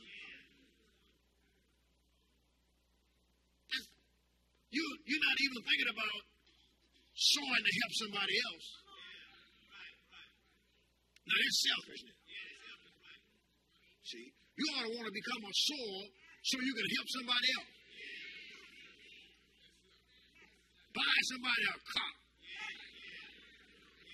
That's, you, you're not even thinking about sowing to help somebody else. Now that's selfishness. See, you ought to want to become a sower so you can help somebody else. Buy somebody a car.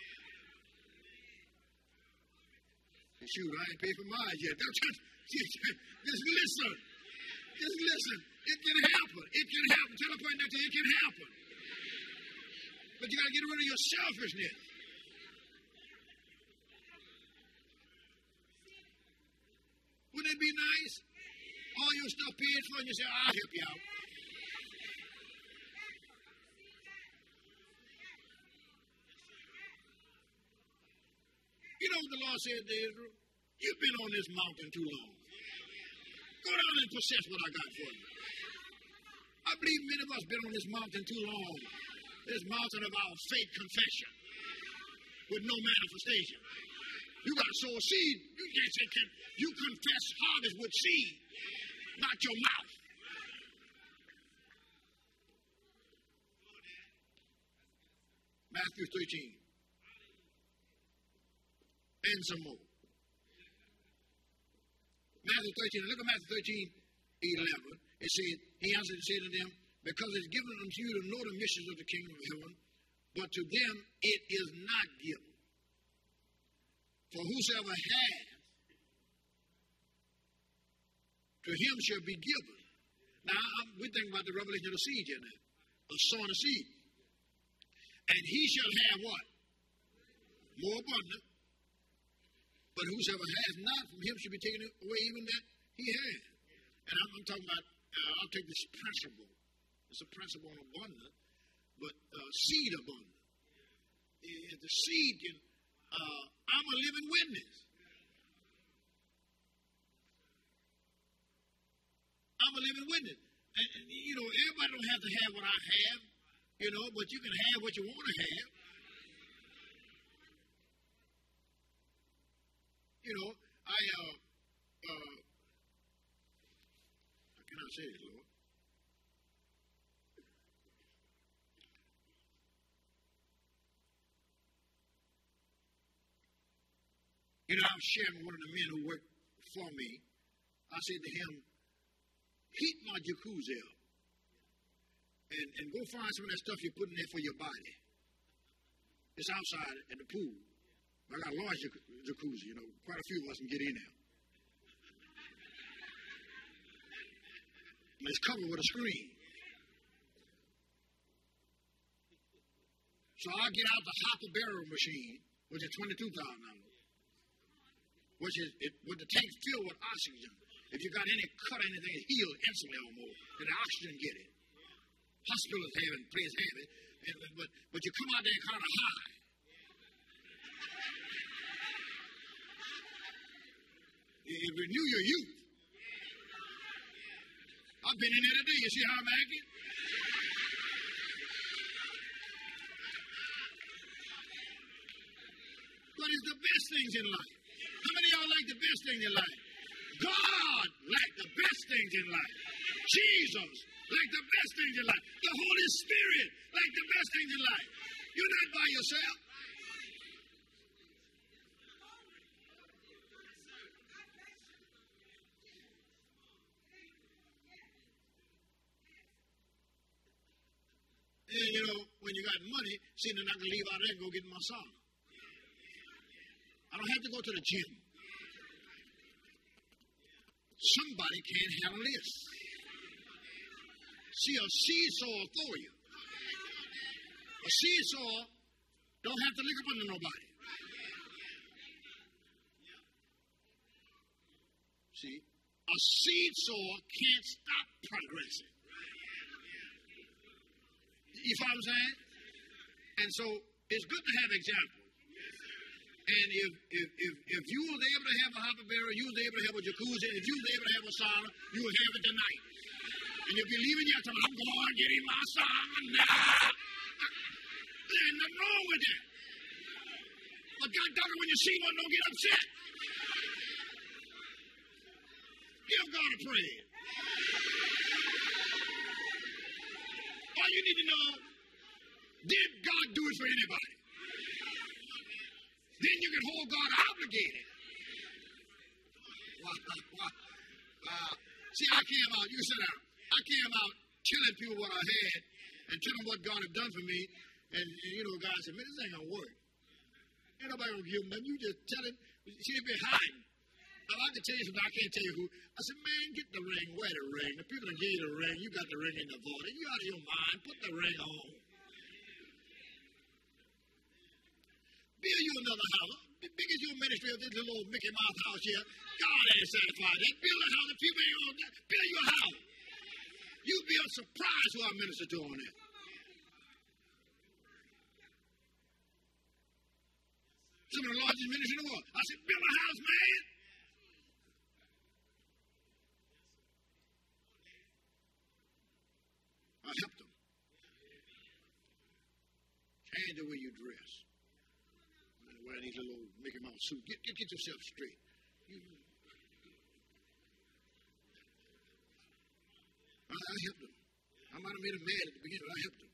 Shoot, I ain't paid for mine yet. Just listen. Just listen. It can happen. It can happen. Tell a person next to you, it can happen. But you got to get rid of your selfishness. Wouldn't it be nice? All your stuff paid for, and you say, I'll help you out. You know what the Lord said to Israel? You've been on this mountain too long. Go down and possess what I got for you. I believe many of us have been on this mountain too long. This mountain of our faith confession with no manifestation. You got to sow a seed. You can't say, can, you confess harvest with seed, not your mouth. Matthew thirteen. And some more. Matthew thirteen, look at Matthew thirteen, eleven. It said, he answered and said to them, because it's given unto you to know the mysteries of the kingdom of heaven, but to them it is not given. For whosoever has, to him shall be given. Now, I'm, we think about the revelation of the seed here now. A sowing a seed. And he shall have what? More abundant. But whosoever has not, from him shall be taken away even that he has. And I'm, I'm talking about, uh, I'll take this principle. It's a principle on abundance, but uh, seed abundant. Uh, the seed can, uh, I'm a living witness. I'm a living witness. And, and, you know, everybody don't have to have what I have, you know, but you can have what you want to have. You know, I, uh, uh, how can I say it, Lord? You know, I was sharing with one of the men who worked for me. I said to him, heat my jacuzzi up and, and go find some of that stuff you're putting there for your body. It's outside at the pool. I got a large jacuzzi, you know, quite a few of us can get in there. And it's covered with a screen. So I get out the hopper barrel machine, which is twenty-two thousand dollars, which is it, with the tank filled with oxygen. If you got any cut or anything, it heals instantly almost, and the oxygen get it. Hospitals have it, places have it, and, but, but you come out there kind of high. It renew your youth. I've been in there today. You see how I'm acting? But it's the best things in life. How many of y'all like the best things in life? God liked the best things in life. Jesus liked the best things in life. The Holy Spirit liked the best things in life. You're not by yourself. And you know, when you got money, see, then I can leave out there and go get my son. I don't have to go to the gym. Somebody can't handle this. See, a seesaw for you. A seesaw don't have to lick up under nobody. See, a seesaw can't stop progressing. You follow what I'm saying? And so it's good to have examples. And if if if, if you was able to have a hopper barrel, you was able to have a jacuzzi, if you was able to have a sauna, you would have it tonight. And if you're leaving here tonight, I'm going to get in my sauna now. There's nothing wrong with that. But God dog it, when you see one, don't get upset. Give God a praise. All you need to know, did God do it for anybody? Then you can hold God obligated. Wow, wow. Uh, see, I came out, you sit down. I came out telling people what I had and telling them what God had done for me. And, and you know, God said, man, this ain't going to work. Ain't nobody gonna give him nothing. You just tell him. See, they been hiding. I like to tell you something. I can't tell you who. I said, man, get the ring. Wear the ring. The people that gave you the ring, you got the ring in the void. You out of your mind. Put the ring on. Build you another house. The biggest your ministry of this little old Mickey Mouse house here, God ain't satisfied. They build a house, the people ain't on that. Build your house. You'll be surprised who I minister to on that. Some of the largest ministries in the world. I said, build a house, man. I helped them. Change the way you dress. Wear these little Mickey Mouse suits. Get, get, get yourself straight. You, I, I helped them. I might have made them mad at the beginning, but I helped them.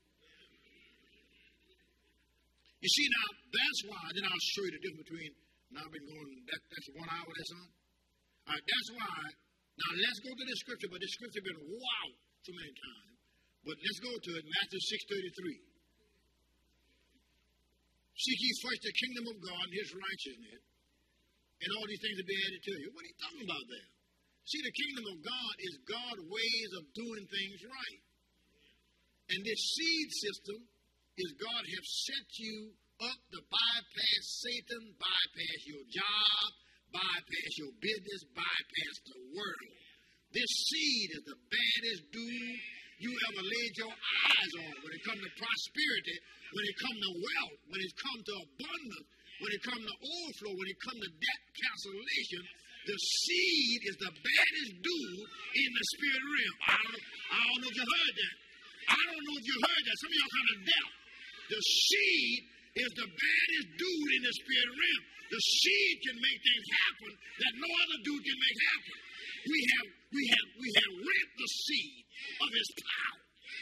You see, now, that's why, then I'll show you the difference between, now I've been going, that, that's one hour, that's on. All right, that's why, now let's go to this scripture, but this scripture has been wow so many times. But let's go to it, Matthew six thirty-three. Seek ye first the kingdom of God and his righteousness, and all these things will be added to you. What are you talking about there? See, the kingdom of God is God's ways of doing things right. And this seed system is God have set you up to bypass Satan, bypass your job, bypass your business, bypass the world. This seed is the baddest dude you ever laid your eyes on when it comes to prosperity, when it comes to wealth, when it comes to abundance, when it comes to overflow, when it comes to debt cancellation. The seed is the baddest dude in the spirit realm. I don't, I don't know if you heard that. I don't know if you heard that. Some of y'all kind of deaf. The seed is the baddest dude in the spirit realm. The seed can make things happen that no other dude can make happen. We have, we have, we have reaped the seed of his power.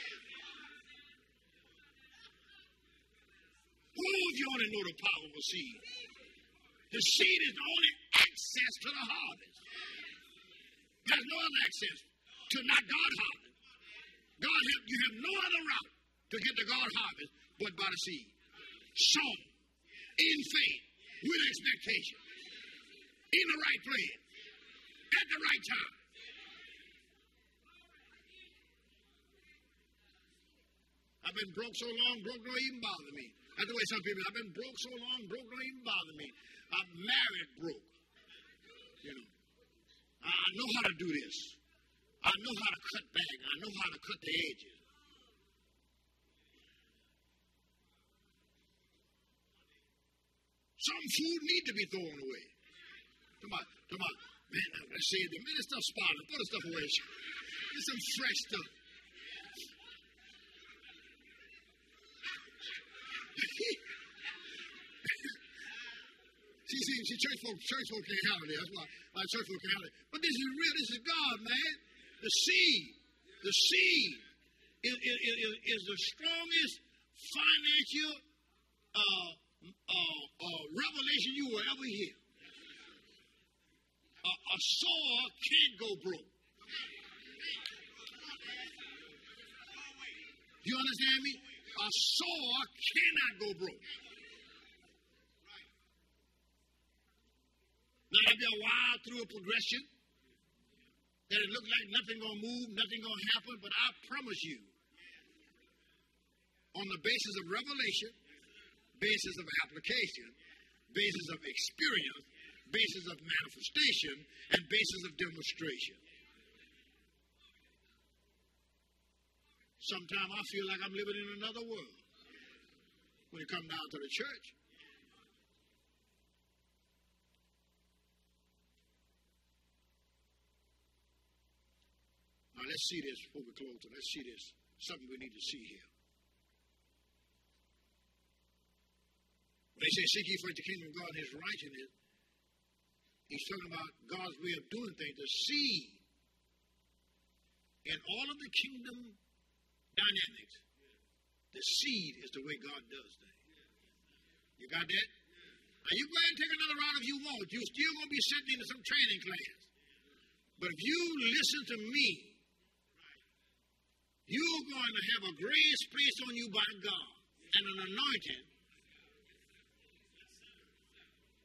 Oh, if you only know the power of a seed. The seed is the only access to the harvest. There's no other access to not God's harvest. God have, you have no other route to get to God's harvest but by the seed. Sown in faith, with expectation, in the right place, at the right time. I've been broke so long, broke don't even bother me. That's the way some people, I've been broke so long, broke don't even bother me. I'm married broke. You know. I, I know how to do this. I know how to cut back. I know how to cut the edges. Some food need to be thrown away. Come on, come on. Man, let's see. The minute stuff spoiled, put the stuff away. There's some fresh stuff. see, see, see, church folk, church folk can't handle it. That's why, why church folk can't handle it. But this is real. This is God, man. The seed, the seed is, is, is, is the strongest financial uh, uh, uh, revelation you will ever hear. Uh, a sower can't go broke. You understand me? A sower cannot go broke. Now, there'll be a while through a progression that it looks like nothing going to move, nothing going to happen, but I promise you, on the basis of revelation, basis of application, basis of experience, basis of manifestation, and basis of demonstration. Sometimes I feel like I'm living in another world when it comes down to the church. Now let's see this before we close. Let's see this. Something we need to see here. When they say, seek ye first the kingdom of God and his righteousness, he's talking about God's way of doing things. The seed in all of the kingdom dynamics, the seed is the way God does things. You got that? Now you go ahead and take another route if you want. You're still going to be sitting into some training class. But if you listen to me, you're going to have a grace placed on you by God and an anointing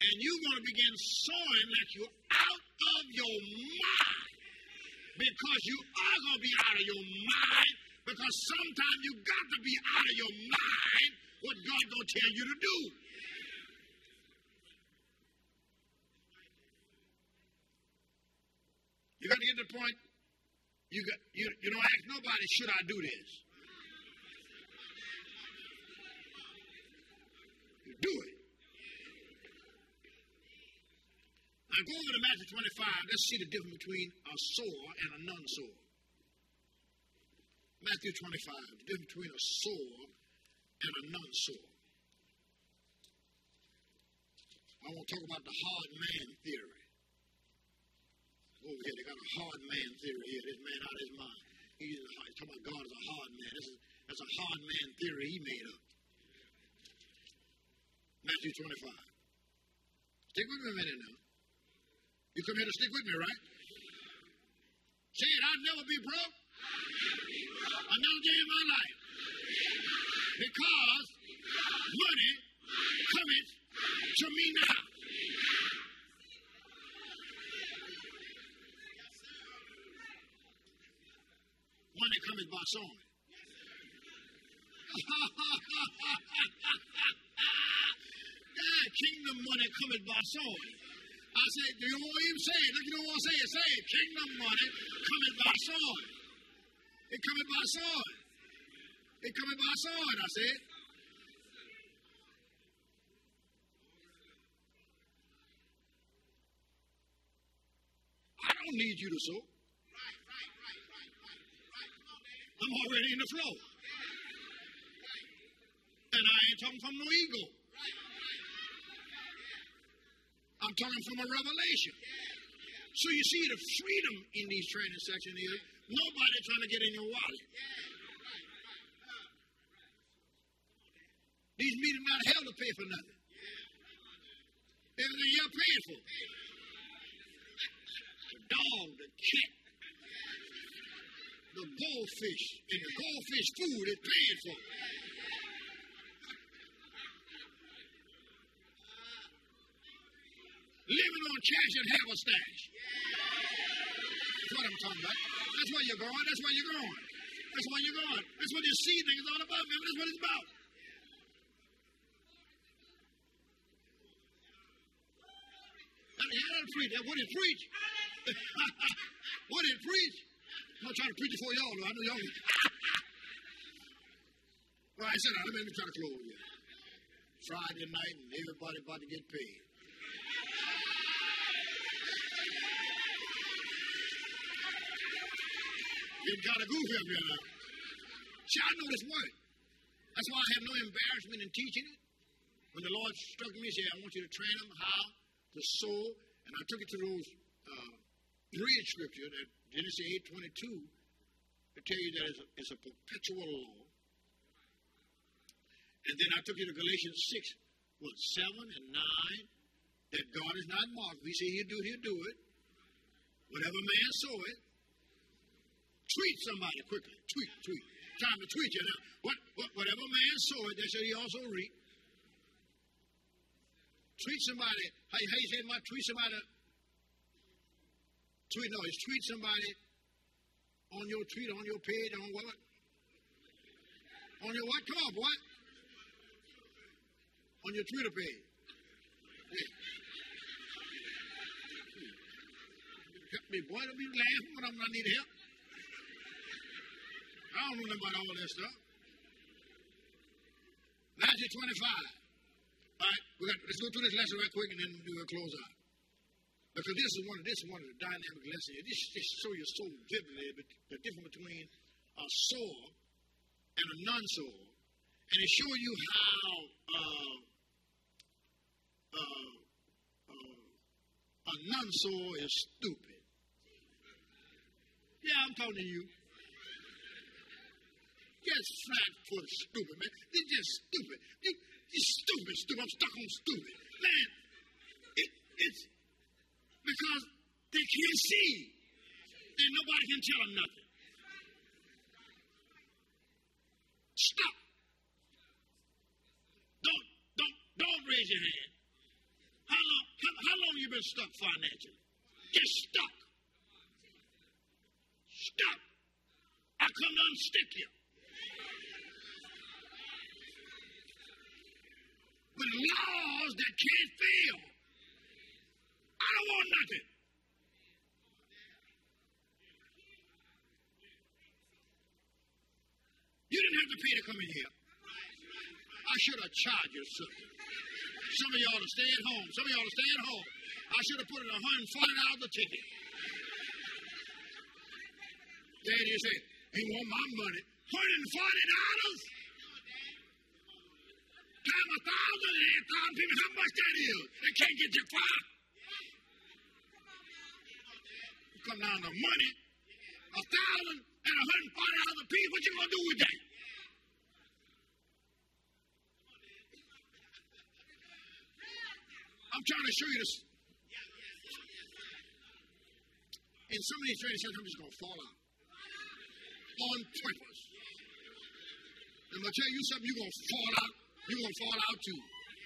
And you're going to begin sowing like you're out of your mind. Because you are going to be out of your mind. Because sometimes you got to be out of your mind what God's going to tell you to do. You got to get to the point, you, got, you, you don't ask nobody, should I do this? You do it. Now go over to Matthew twenty-five. Let's see the difference between a sower and a non-sower. Matthew twenty-five, the difference between a sower and a non-sower. I want to talk about the hard man theory. Over here, they got a hard man theory here. This man out of his mind. He's, he's talking about God as a hard man. This is, that's a hard man theory he made up. Matthew twenty-five. Stick with me a minute now. You come here to stick with me, right? Say it, I'll never be broke. Another day in my life. Because money cometh to me now. Money cometh by sowing. Yeah, kingdom money cometh by sowing. I said, you don't even say it. Look, you don't want to say it. Say it. Kingdom money cometh by sowing. It cometh by sowing. It cometh by sowing, I said. I don't need you to sow. I'm already in the flow. And I ain't talking from no ego. I'm talking from a revelation. So you see the freedom in these training sections is nobody trying to get in your wallet. These meetings not held to pay for nothing. Everything you're paying for. The dog, the cat, the goldfish, and the goldfish food is paid for. Living on cash and have a stash. That's what I'm talking about. That's where you're going. That's where you're going. That's where you're going. That's what your seed thing is all about. Remember, that's what it's about. I don't preach. What did preach? What did preach? I'm not trying to preach it for y'all, though. I know y'all. Well, I said, let me try to close here. Friday night, and everybody about to get paid. You got a goofy up here now. See, I know this word. That's why I have no embarrassment in teaching it. When the Lord struck me and said, I want you to train them how to sow. And I took it to those uh, bridge scripture that Genesis eight twenty-two to tell you that it's a, it's a perpetual law. And then I took you to Galatians six, what, seven and nine, that God is not mocked. If he say he'll do it, he'll do it. Whatever man sow it. Tweet somebody quickly. Tweet, tweet. Time to tweet you now. What, what, whatever man sow it, that shall he also reap. Tweet somebody. How, how you say my tweet somebody? Tweet, no, it's tweet somebody on your tweet, on your page, on what? On your what? Come on, boy. On your Twitter page. Yeah. Help me, boy. Don't be laughing when I'm not need help. I don't know about all that stuff. Matthew twenty-five. All right, we got, let's go through this lesson right quick and then we'll close out. Because this is one of this is one of the dynamic lessons. This just show you so vividly the difference between a sower and a non-sower, and it show you how uh, uh, uh, a non-sower is stupid. Yeah, I'm talking to you. Just flat foot stupid, man. They're just stupid. They, they're stupid, stupid. I'm stuck on stupid. Man, it, it's because they can't see. And nobody can tell them nothing. Stop. Don't, don't, don't raise your hand. How long, Anybody stuck financially? Just stuck. Stuck. I come to unstick you. With laws that can't fail. I don't want nothing. You didn't have to pay to come in here. I should have charged you something. Some of y'all to stay at home. Some of y'all to stay at home. I should have put in one hundred forty dollars a ticket. Daddy said, he want my money. one hundred forty dollars? Time a thousand and eight thousand people. How much that is? They can't get you far. You come down to money. A thousand and one hundred forty dollars a piece. What you gonna do with that? I'm trying to show you this. In some of these training centers, I'm just going to fall out. On purpose. I'm going to tell you something, you're going to fall out. You're going to fall out too.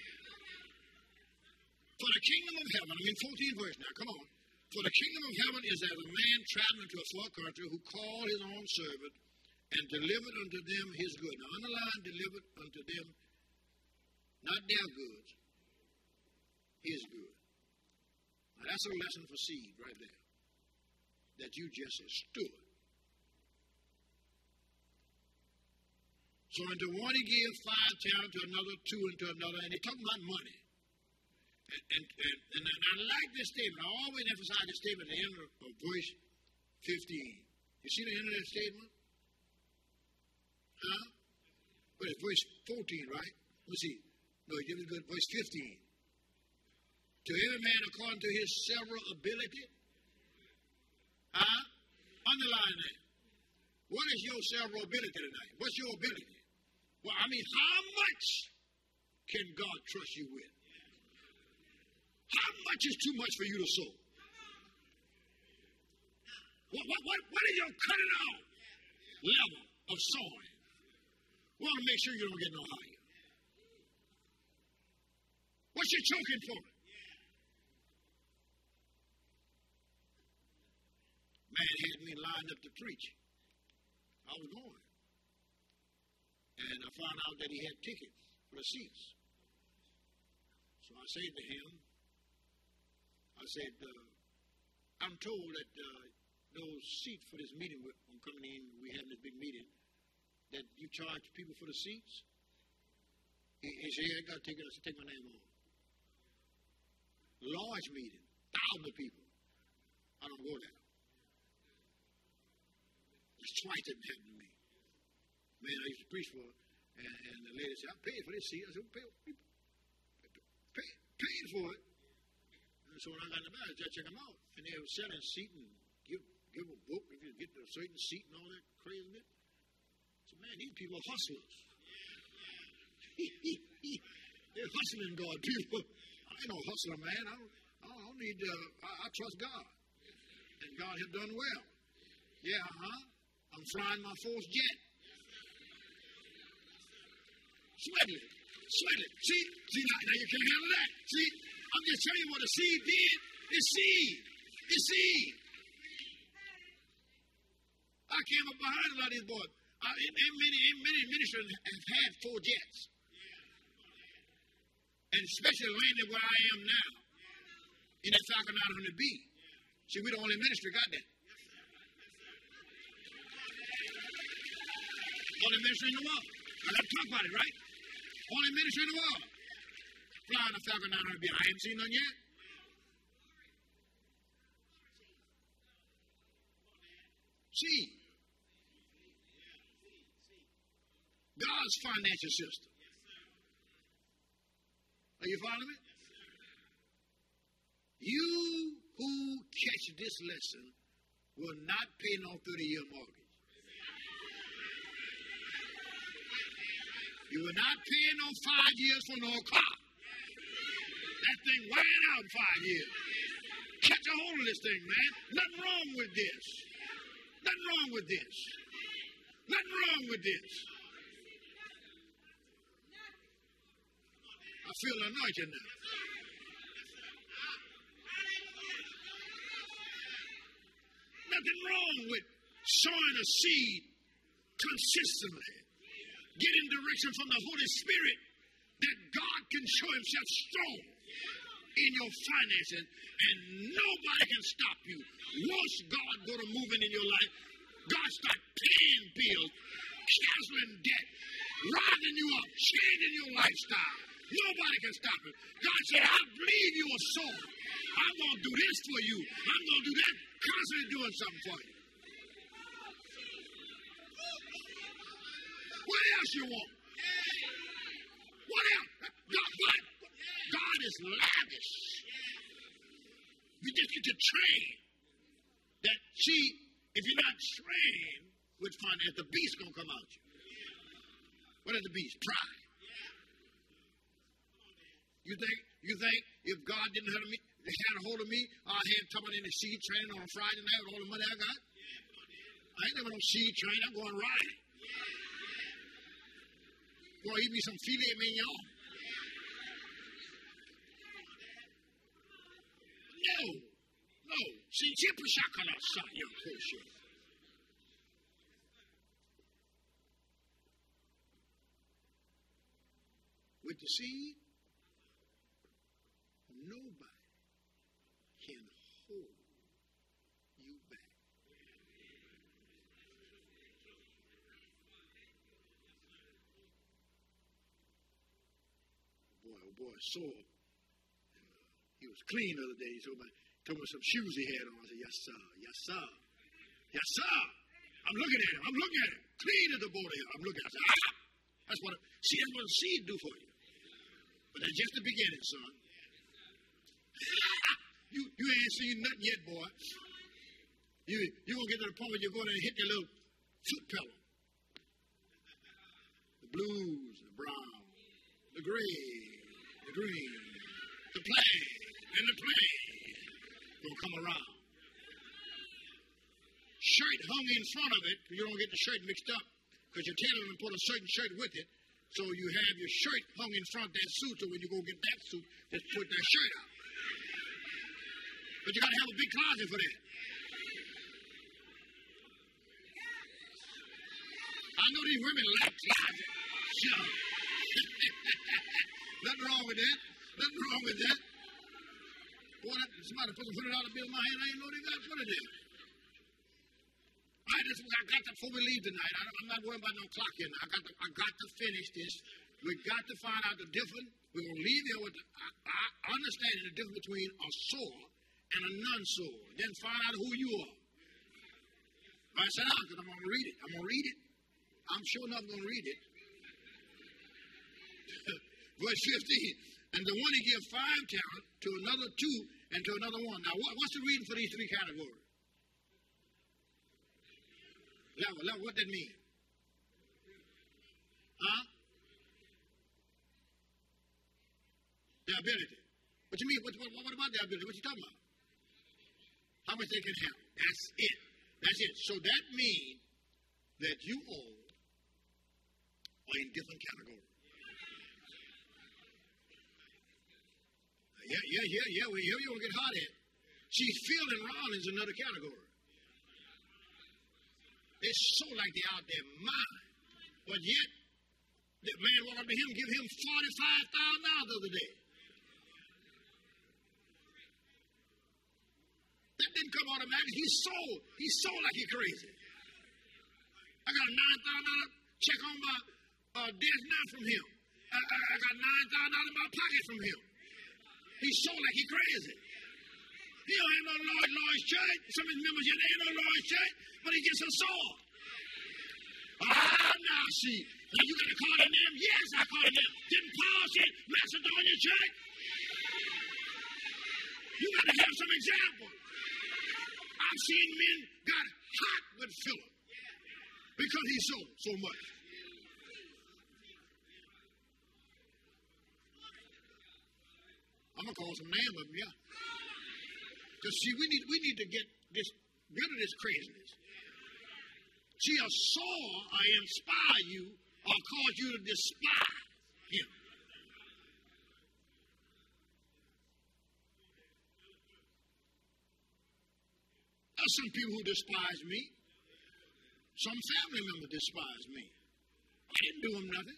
For the kingdom of heaven, I'm in fourteenth verse now, come on. For the kingdom of heaven is as a man traveling to a far country who called his own servant and delivered unto them his goods. Now, underline delivered unto them, not their goods. His good. Now that's a lesson for seed right there. That you just stood. So into one he gave five talents, to another two, and to another, and he's talking about money. And, and, and, and I like this statement. I always emphasize this statement at the end of, of verse fifteen. You see the end of that statement? Huh? But it's verse fourteen, right? Let's see. No, you give it good. Verse fifteen. To every man according to his several ability. Huh? Underline that. What is your several ability tonight? What's your ability? Well, I mean, how much can God trust you with? How much is too much for you to sow? What, what, what, what is your cutting out level of sowing? We want to make sure you don't get no higher. What's your choking point? Man had me lined up to preach. I was going. And I found out that he had tickets for the seats. So I said to him, I said, uh, I'm told that uh, those seats for this meeting, I'm coming in, we having this big meeting, that you charge people for the seats? He, he said, yeah, I got to take it. I said, take my name off. Large meeting, thousands of people. I don't go there. It's twice that happened to me. Man, I used to preach for, and, and the lady said, I paid for this seat. I said, pay, pay, paid for it. And so when I got in the back, I just check them out. And they were selling a seat and give, give a book if you get a certain seat and all that craziness. So, man, these people are hustlers. They're hustling God people. I ain't no hustler, man. I don't, I don't need, uh, I, I trust God. And God has done well. Yeah, huh? I'm flying my fourth jet. Sweating it. Sweating it. See? See, now, now you can't handle that. See? I'm just telling you what the seed did. It's seed. It's seed. I came up behind a lot of these boys. I, in, in many, in many ministers have had four jets. And especially landed where I am now. In that Falcon nine hundred B. See, we're the only ministry got that. Only ministry in the world. I got to talk about it, right? Only ministry in the world. Flying a Falcon nine hundred B. I haven't seen none yet. See. God's financial system. Are you following me? You who catch this lesson will not pay no thirty-year mortgage. You will not pay no five years for no car. That thing wearing out in five years. Catch a hold of this thing, man. Nothing wrong with this. Nothing wrong with this. Nothing wrong with this. I feel anointed now. wrong with sowing a seed consistently. Getting direction from the Holy Spirit that God can show himself strong in your finances, and nobody can stop you. Once God go to moving in your life, God start paying bills, canceling debt, rising you up, changing your lifestyle. Nobody can stop it. God said, I believe you are sower. I'm going to do this for you. I'm going to do that. Constantly doing something for you. What else you want? What else? God, God, God is lavish. You just get to train. That, see, if you're not trained with finance, the beast going to come out you. What is the beast? Pride. You think, you think if God didn't have me, had a hold of me, I had someone in the seed train on a Friday night with all the money I got? I ain't never no seed train. I'm going riding. Boy, eat me some filet mignon. No, no. See, Jipashakala shot your bullshit. With the seed, nobody can hold you back. Boy, oh boy, sore. And, uh, he was clean the other day. He told me, told me some shoes he had on. I said, yes, sir. Yes, sir. Yes, sir. I'm looking at him. I'm looking at him. Clean as the boat here. I'm looking at him. I said, ah! That's what, see, that's what a seed do for you. But that's just the beginning, son. you you ain't seen nothing yet, boy. You you gonna get to the point where you're going to hit your little foot pedal. The blues, the brown, the gray, the green, the plain, and the plain gonna come around. Shirt hung in front of it, you don't get the shirt mixed up, because your tailor will put a certain shirt with it. So you have your shirt hung in front of that suit, so when you go get that suit, just put that shirt out. But you got to have a big closet for that. I know these women like closet. Sure. Nothing wrong with that. Nothing wrong with that. Boy, somebody put a hundred dollar bill in my hand, I didn't know they got put it there. I just I got to before we leave tonight. I, I'm not worrying about no clock in. I got to I got to finish this. We got to find out the difference. We're gonna leave here with the, I, I understanding the difference between a sower and a non-sower. Then find out who you are. I said out because I'm gonna read it. I'm gonna read it. I'm sure enough gonna read it. Verse fifteen. And the one he gave five talents, to another two, and to another one. Now what, what's the reason for these three categories? Level, level, what that mean? Huh? Their ability. What you mean? What, what, what about their ability? What you talking about? How much they can handle. That's it. That's it. So that means that you all are in different categories. Yeah, yeah, yeah, yeah. Well, here you don't get hot at. See, Phil and Ron is another category. It's so like they're out their mind. But yet, that man walked up to him and give him forty-five thousand dollars the other day. That didn't come automatically. He sold. He sold like he crazy. I got a nine thousand dollars check on my uh, desk now from him. I, I, I got nine thousand dollars in my pocket from him. He sold like he crazy. He don't have no Lord, Lord's church. Some of his members here, they ain't no Lord's church, but he gets a soul. Ah, now see. Now you got to call it them? Yes, I call it them. Didn't Paul say Macedonia church? You got to have some examples. I've seen men got hot with Philip because he sold so much. I'm gonna call some name of them, yeah. Because see, we need we need to get this rid of this craziness. See, a soul I inspire you or cause you to despise him. A There's some people who despise me. Some family members despise me. I didn't do them nothing.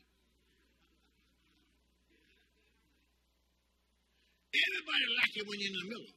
Everybody like it when you're in the middle.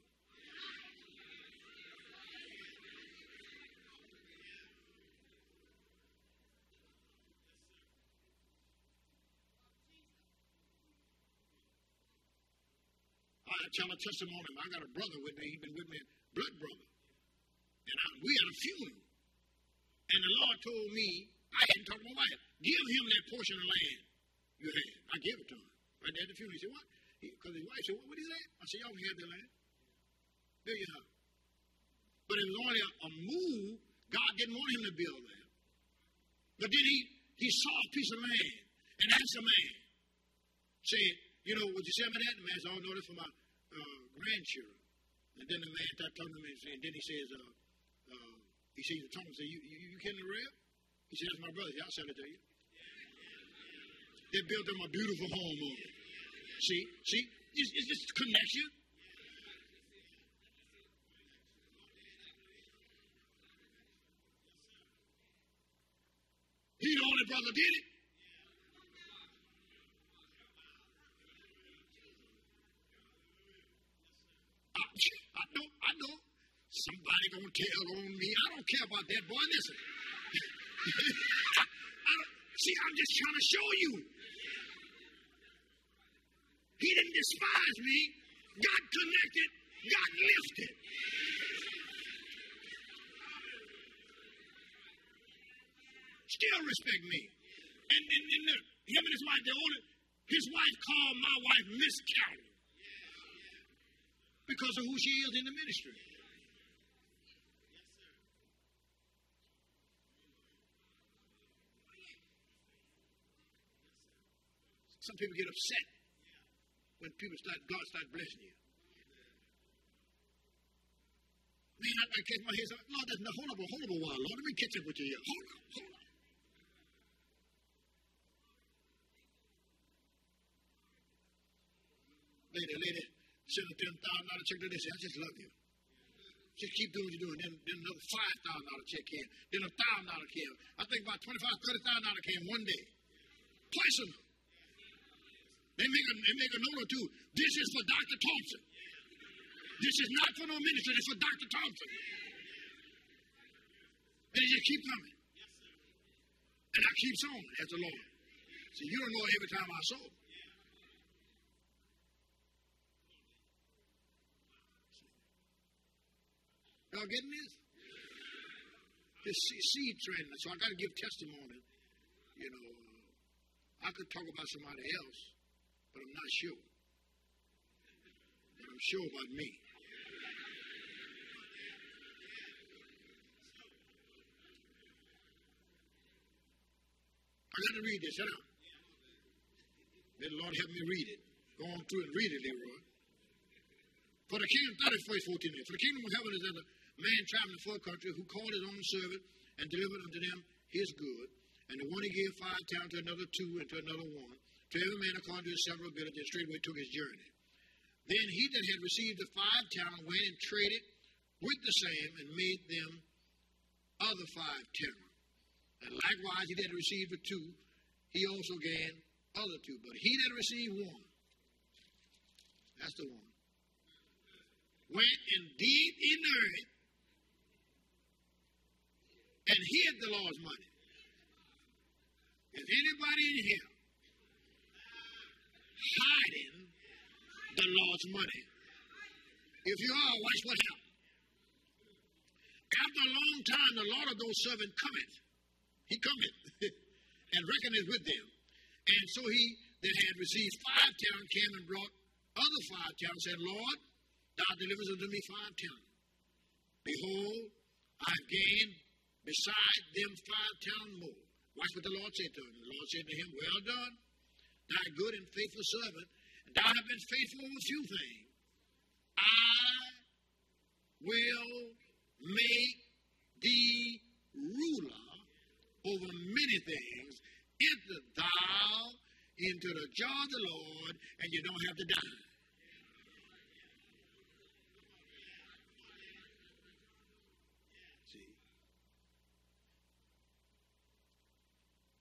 I tell a testimony. I got a brother with me. He's been with me, blood brother. And I, we had a funeral. And the Lord told me, I hadn't talked to my wife, give him that portion of land you had. I gave it to him. Right there at the funeral. He said, what? Because his wife said, what, what is that? I said, y'all can have that land. There you have. But it was only a, a move. God didn't want him to build that. But then he, he saw a piece of land and asked the man, said, you know, would you sell me that? The man said, oh, no, that's for my uh, grandchildren. And then the man started talking to me, and then he says, uh, uh, he says, to him, say, you, you, you killing the rib? He said, that's my brother. I'll sell it to you. They built them a beautiful home on it. See, see, it's, it's just connection. He the only brother did it. I, I know, I know. Somebody gonna tell on me. I don't care about that, boy. Listen. I, I don't, see, I'm just trying to show you. He didn't despise me. Got connected. Got lifted. Still respect me. And, and, and the, him and his wife, the only, his wife called my wife Miss Carol because of who she is in the ministry. Some people get upset when people start, God start blessing you. Man, I, I catch my head. Lord, that's not, hold up, hold up a while, Lord. Let me catch up with you here. Hold up, hold up. Lady, lady, send a ten thousand dollar check to this. I just love you. Just keep doing what you're doing. Then, then another five thousand dollar check came. Then a thousand dollar came. I think about twenty-five, thirty thousand dollar came one day. Personal. They make a they make a note or two. This is for Doctor Thompson. This is not for no minister. It's for Doctor Thompson. And they just keep coming. And I keep on as the Lord. See, you don't know every time I sow. Y'all getting this? This seed training. So I got to give testimony. You know, I could talk about somebody else, but I'm not sure. But I'm sure about me. I got to read this. Shut up. May the Lord help me read it. Go on through and read it, Leroy. For the kingdom, thirty-first, fourteen minutes. For the kingdom of heaven is as a man traveling for a country who called his own servant and delivered unto them his good. And the one he gave five talents, to another two, and to another one. To every man according to his several ability, and straightway took his journey. Then he that had received the five talents went and traded with the same and made them other five talents. And likewise, he that received the two, he also gained other two. But he that received one, that's the one, went and did in the earth and hid the Lord's money. Is anybody in here hiding the Lord's money? If you are, watch what happened. After a long time, the Lord of those servants cometh. He cometh and reckoneth with them. And so he that had received five talents came and brought other five talents, said, Lord, thou deliverest unto me five talents. Behold, I have gained beside them five talents more. Watch what the Lord said to him. The Lord said to him, well done, thy good and faithful servant, and thou hast been faithful over few things. I will make thee ruler over many things. Enter thou into the joy of the Lord, and you don't have to die.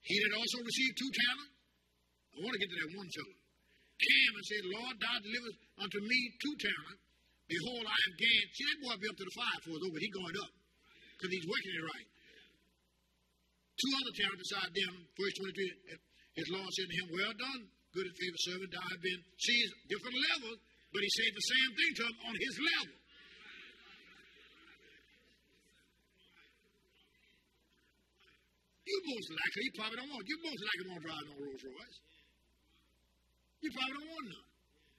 He that also received two talents, I want to get to that one fellow, came and said, Lord, thou deliverest unto me two talents. Behold, I have gained. See, that boy be up to the five for us, though, but he's going up because he's working it right. Two other talents beside them, verse twenty-three, his Lord said to him, well done, good and faithful servant, thou hast been. See, it's different levels, but he said the same thing to him on his level. You most likely, you probably don't want, you most likely won't drive no Rolls Royce. You probably don't want none.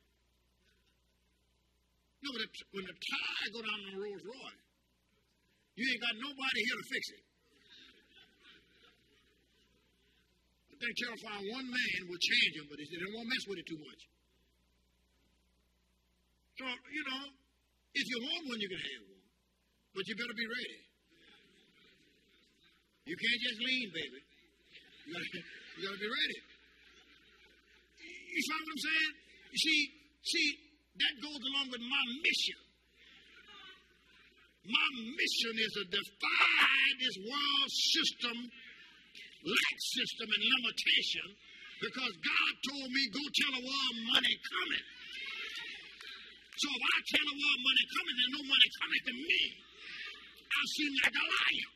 No, but when the tire go down on a Rolls Royce, you ain't got nobody here to fix it. I think terrifying one man will change him, but they don't want to mess with it too much. So, you know, if you want one, you can have one. But you better be ready. You can't just lean, baby. You gotta, you gotta be ready. You find what I'm saying? You see, see, that goes along with my mission. My mission is to defy this world system, lack system, and limitation, because God told me, go tell the world money coming. So if I tell the world money coming, there's no money coming to me. I seem like a liar.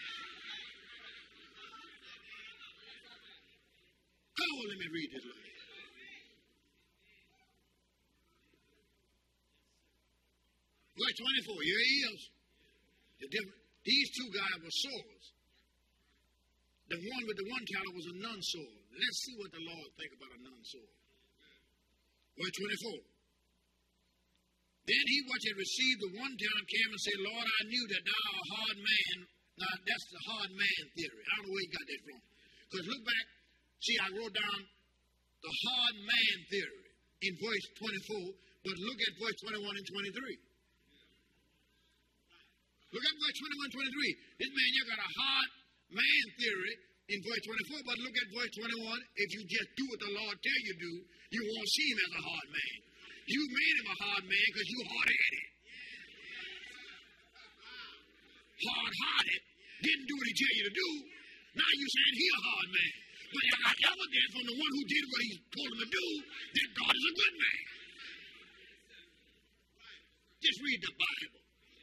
Oh, let me read this little. Verse twenty-four, here he is. The different, these two guys were swords. The one with the one talent was a non-sword. Let's see what the Lord think about a non-sword. Verse twenty-four. Then he which had received the one talent came and said, Lord, I knew that thou art a hard man. Now, that's the hard man theory. I don't know where he got that from. Because look back. See, I wrote down the hard man theory in verse twenty-four, but look at verse twenty-one and twenty-three. Look at verse twenty-one and twenty-three. This man, you got a hard man theory in verse twenty-four, but look at verse twenty-one. If you just do what the Lord tell you do, you won't see him as a hard man. You made him a hard man because you hard-headed. Hard-hearted. Didn't do what he tell you to do. Now you saying he a hard man. But you got evidence from the one who did what he told him to do that God is a good man. Just read the Bible.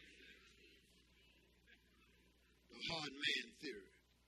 The hard man theory.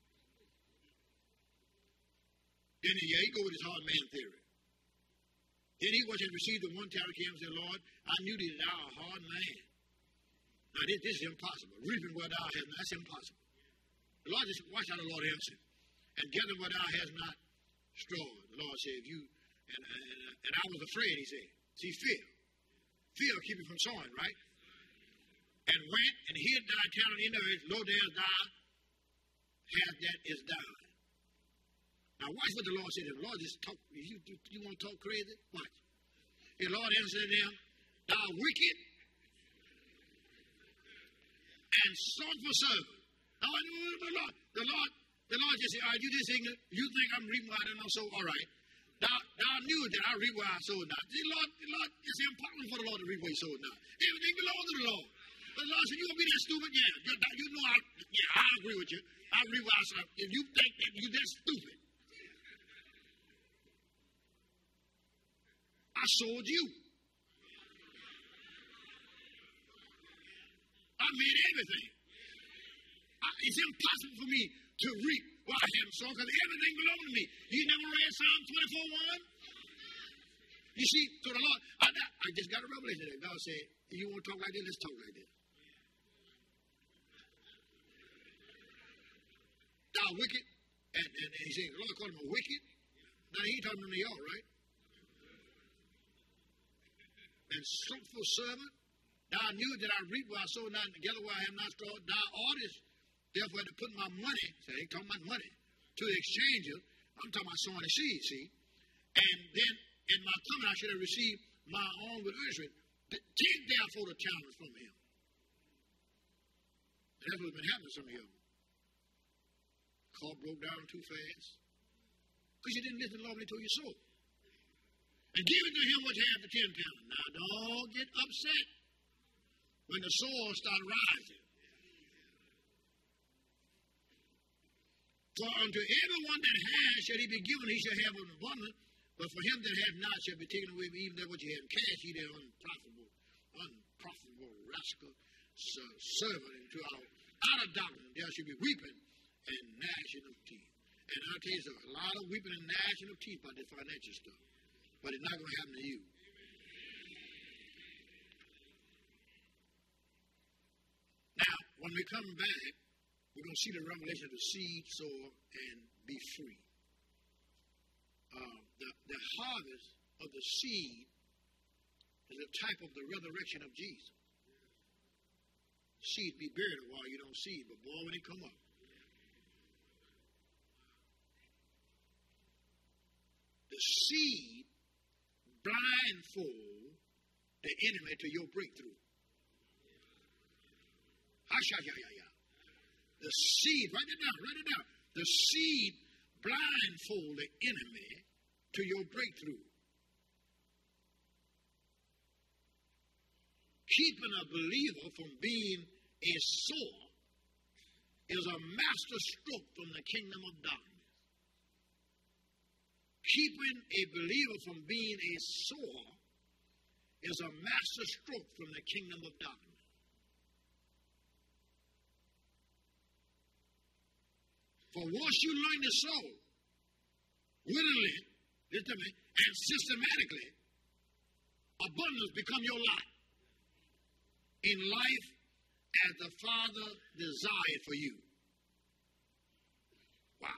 Then yeah, he go with his hard man theory. Then he was had received the one talent came and said, Lord, I knew that thou art a hard man. Now this, this is impossible. Reaping where thou hast not, that's impossible. The Lord just watch how the Lord answered. And gather what thou hast not strawed. The Lord said, if you, and, and, and I was afraid, he said. See, fear. Fear will keep you from sowing, right? And went and hid thy talent in the earth, lo, there's thou hast that is thine. Now watch what the Lord said. If the Lord just talk, you, you, you want to talk crazy? Watch. The Lord answered them, thou wicked and sorrowful servant. Now, the Lord, the Lord, The Lord just said, all right, you just ignorant. You think I'm reaping where I don't know, so all right. Thou, thou knew that I reap where I sowed not. See, Lord, Lord, it's impossible for the Lord to reap where he sowed not. Everything belongs to the Lord. But the Lord said, you gonna be that stupid? Yeah. You know I yeah, I agree with you. I reap where I sowed. If you think that you that stupid, I sold you. I made everything. I, it's impossible for me to reap what I haven't sown because everything belongs to me. You never read Psalm twenty-four one? You see, to the Lord, I, I just got a revelation that God said, you want to talk like this? Let's talk like this. Thou wicked. And, and, and he said, the Lord called him a wicked. Now he ain't talking to y'all, right? And slothful servant. Thou knew that I reap where I sow not, together where I have not strawed. Thou oughtest, therefore, to put my money, so they talking about money, to the exchanger. I'm talking about sowing the seed, see? And then in my coming, I should have received my own with usury. Take therefore the talents from him. And that's what's been happening to some of you. Car broke down too fast. Because you didn't listen to the Lord when he told you so. And give it to him what you have the ten talents. Now, don't get upset when the soil starts rising. For unto everyone that has shall he be given, he shall have an abundance. But for him that hath not shall be taken away even that which he hath cast ye there unprofitable, unprofitable rascal, servant into our outer darkness. There shall be weeping and gnashing of teeth. And I'll tell you something, a lot of weeping and gnashing of teeth about this financial stuff. But it's not going to happen to you. Now, when we come back, we're going to see the revelation of the seed, sower, and be free. Uh, the, the harvest of the seed is a type of the resurrection of Jesus. Seed be buried a while, you don't see it, but boy, when it come up. The seed blindfold the enemy to your breakthrough. The seed, write it down, write it down. The seed blindfold the enemy to your breakthrough. Keeping a believer from being a sower is a master stroke from the kingdom of darkness. Keeping a believer from being a sower is a master stroke from the kingdom of darkness. For once you learn to sow willingly, listen to me, and systematically, abundance become your lot in life as the Father desired for you. Wow.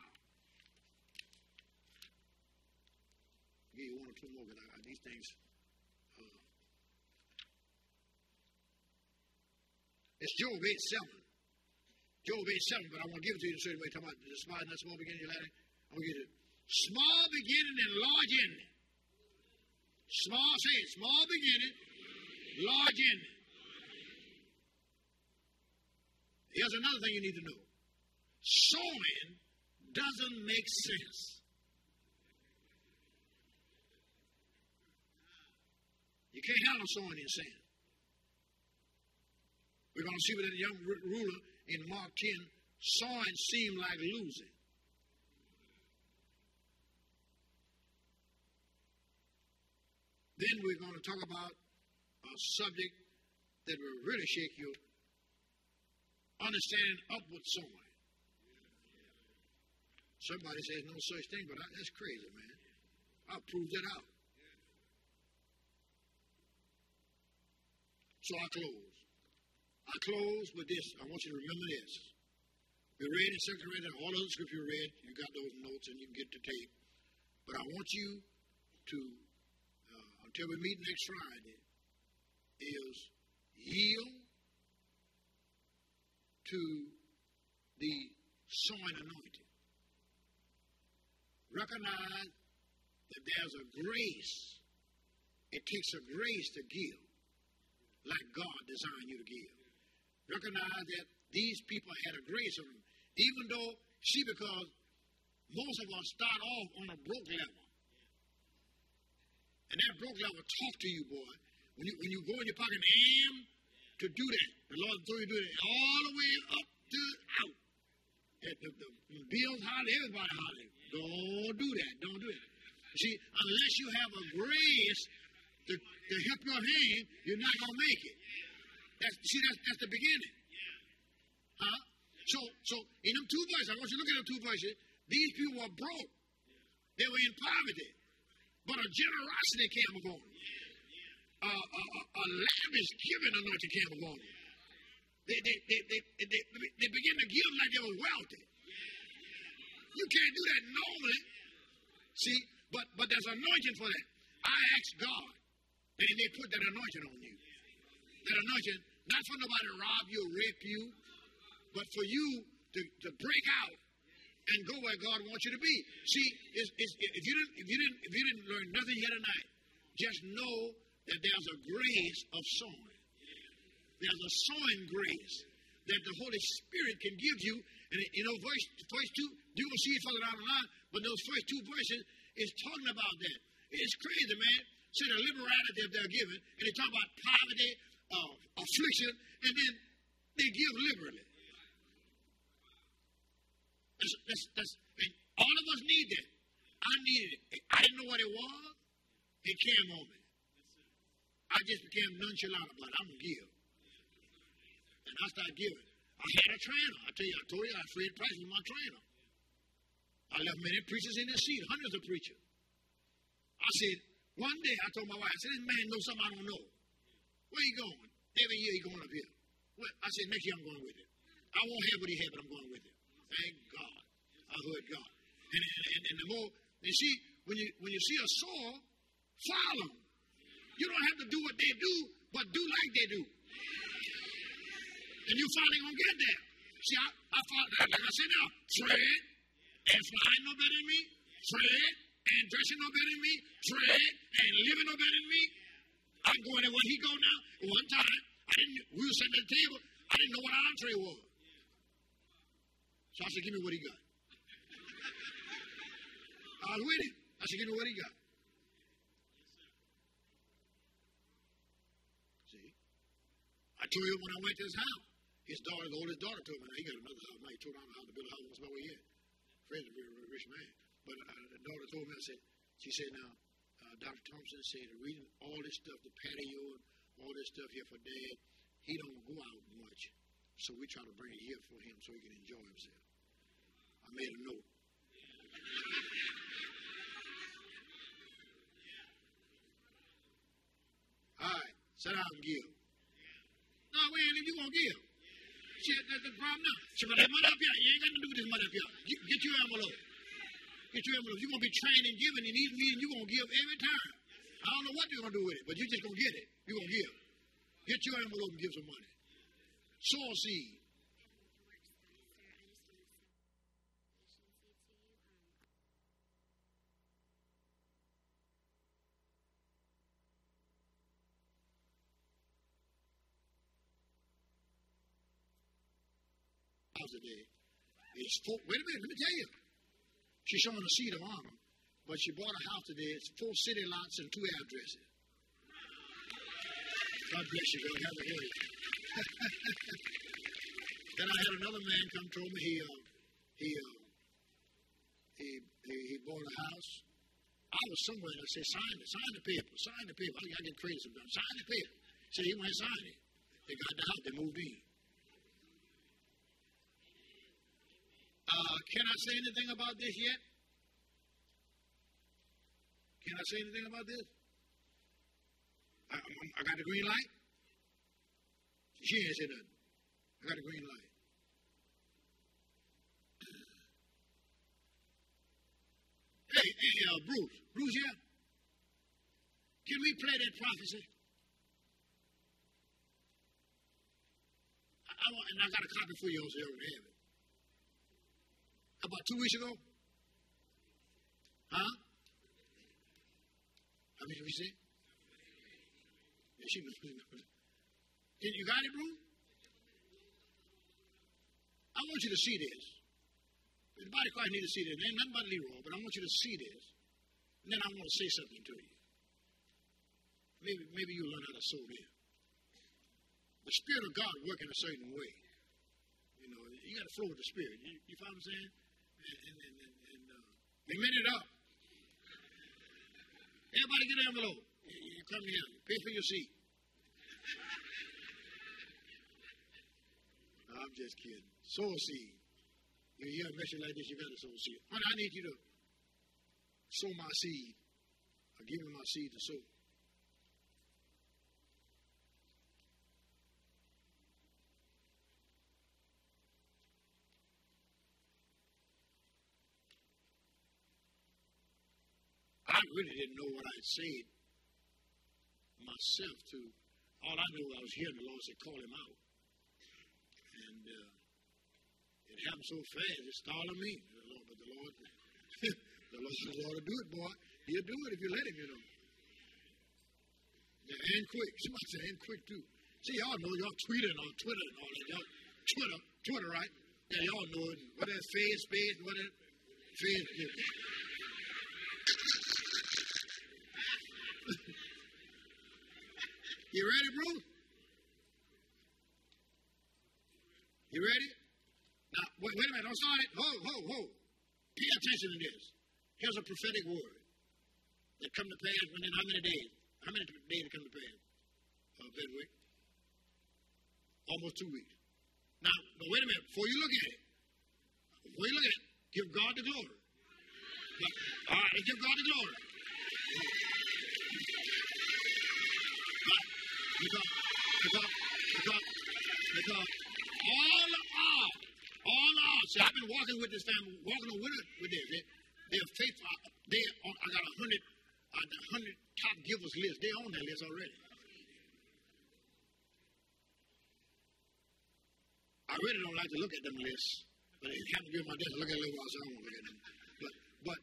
I'll give you one or two more because I, I, these things. Uh, it's Job eight seven. Job eight seven, but I want to give it to you in a certain way. Talking about the small, not small beginning, your ladder. I'm going to give it. Small beginning and large ending. Small, say it, small beginning, large ending. Here's another thing you need to know. Sowing doesn't make sense. You can't handle sowing in sin. We're going to see what that young ruler in Mark ten, sowing seemed like losing. Then we're going to talk about a subject that will really shake you. Understanding upward sowing. Somebody says no such thing, but I, that's crazy, man. I'll prove that out. So I close. I close with this. I want you to remember this. We read in Second Corinthians, all of the scripture you read, you got those notes and you can get the tape. But I want you to, uh, until we meet next Friday, is yield to the sowing anointing. Recognize that there's a grace. It takes a grace to give, like God designed you to give. Recognize that these people had a grace on them. Even though, see, because most of us start off on a broke level. And that broke level talk to you, boy. When you, when you go in your pocket and aim to do that, the Lord will you do it all the way up to out. The, the, the bills holler, everybody holler. Don't do that. Don't do it. See, unless you have a grace to, to help your hand, you're not going to make it. That's, see, that's, that's the beginning. Huh? So, so in them two verses, I want you to look at them two verses. These people were broke. They were in poverty. But a generosity came upon them. Uh, a, a, a lavish giving anointing came upon them. They, they, they, they, they, they, they begin to give like they were wealthy. You can't do that normally. See, but, but there's anointing for that. I asked God that He may put that anointing on you. That anointing, not for nobody to rob you or rape you, but for you to, to break out and go where God wants you to be. See, it's, it's, if you didn't, if you didn't, if you didn't learn nothing here tonight, just know that there's a grace of sowing. There's a sowing grace that the Holy Spirit can give you. And you know, verse first two, you're gonna see it further down the line, but those first two verses is talking about that. It's crazy, man. See the liberality that they're given, and they talk about poverty, uh, affliction, and then they give liberally. That's, that's, that's, and all of us need that. I needed it. I didn't know what it was. It came on me. I just became nonchalant about it. I'm going to give. And I started giving. I had a trainer. I tell you, I told you, I had Fred Price was my trainer. I left many preachers in their seat, hundreds of preachers. I said, one day I told my wife, I said, this man knows something I don't know. Where you going? Every year he going up here. Well, I said, next year I'm going with it. I won't have what he had, but I'm going with it. Thank God. I heard God. And, and, and the more, you see, when you when you see a soul, follow them. You don't have to do what they do, but do like they do. And you finally going to get there. See, I, I thought, like I said now, Fred and flying no better than me, Fred and dressing no better than me, Fred and living no better than me. I'm going there where he go now. One time, I didn't, we were sitting at the table, I didn't know what our entree was. So I said, give me what he got. I was with him. I said, give me what he got. See? I told you when I went to his house, his daughter, the oldest daughter, told me, now he got another house. Now he told him how to build a house once about where he at. Fred's a very, very rich man. But uh, the daughter told me, I said, she said, now, uh, Doctor Thompson said, reading all this stuff, the patio and all this stuff here for Dad, he don't go out much. So we try to bring it here for him so he can enjoy himself. I made a note. All right, sit down and give. No, we ain't if you gonna give. See, that's the problem now. See, but that money up here, you ain't got to do with this money up here. Get, get your envelope. Get your envelope. You're gonna be trained in giving in these meetings, you're gonna give every time. I don't know what you're gonna do with it, but you're just gonna get it. You're gonna give. Get your envelope and give some money. Sow a seed. Today. It's four, wait a minute, let me tell you. She's showing a seat of honor, but she bought a house today. It's four city lots and two addresses. God bless you, God. Have a hear you. Then I had another man come told me he uh, he, uh, he he he bought a house. I was somewhere and I said, sign it, sign the paper, sign the paper. I, I get crazy sometimes. Sign the paper. He said he went and signed it. They got the house, they moved in. Uh, can I say anything about this yet? Can I say anything about this? I, I, I got the green light? She ain't said nothing. I got the green light. Hey, hey, uh, Bruce. Bruce, yeah? Can we play that prophecy? I, I want, and I got a copy for you on so you have it. About two weeks ago? Huh? How many did we see? Yeah, she knows. You got it, bro? I want you to see this. The body of Christ need to see this. There ain't nothing but Leroy, but I want you to see this. And then I want to say something to you. Maybe, maybe you'll learn how to sow this. The Spirit of God work in a certain way. You know, you got to flow with the Spirit. You, you follow what I'm saying? And, and, and, and, and uh, they made it up. Everybody get an envelope. You, you come here. Pay for your seat. No, I'm just kidding. Sow a seed. You hear a message like this, you got to sow a seed. Honey, I need you to sow my seed. Or give me my seed to sow. I really didn't know what I'd said myself to. All I knew I was hearing the Lord say, call him out. And uh, it happened so fast, it startled me. The Lord, but the Lord, the Lord says, Lord, do it, boy. He'll do it if you let him, you know. Yeah, and quick. Somebody said, and quick, too. See, y'all know, y'all tweeting on Twitter and all that. Y'all Twitter, Twitter, right? Yeah, y'all know it. What that phase, phase, what that phase, yeah. You ready, bro? You ready? Now, wait, wait a minute. Don't don't start it. Ho, ho, ho. Pay attention to this. Here's a prophetic word that come to pass within how many days? How many days to come to pass? Uh, February? Almost two weeks. Now, now, wait a minute. Before you look at it, before you look at it, give God the glory. Now, all right, let's give God the glory. Right. Because, because, because, because all the odds, all the odds. See, I've been walking with this family, walking on with it, with this. They, they're faithful. They, I got a hundred, a hundred top givers list. They're on that list already. I really don't like to look at them lists, but it happened to be on my desk. I look at it a little while, so I don't want to look at them. But, but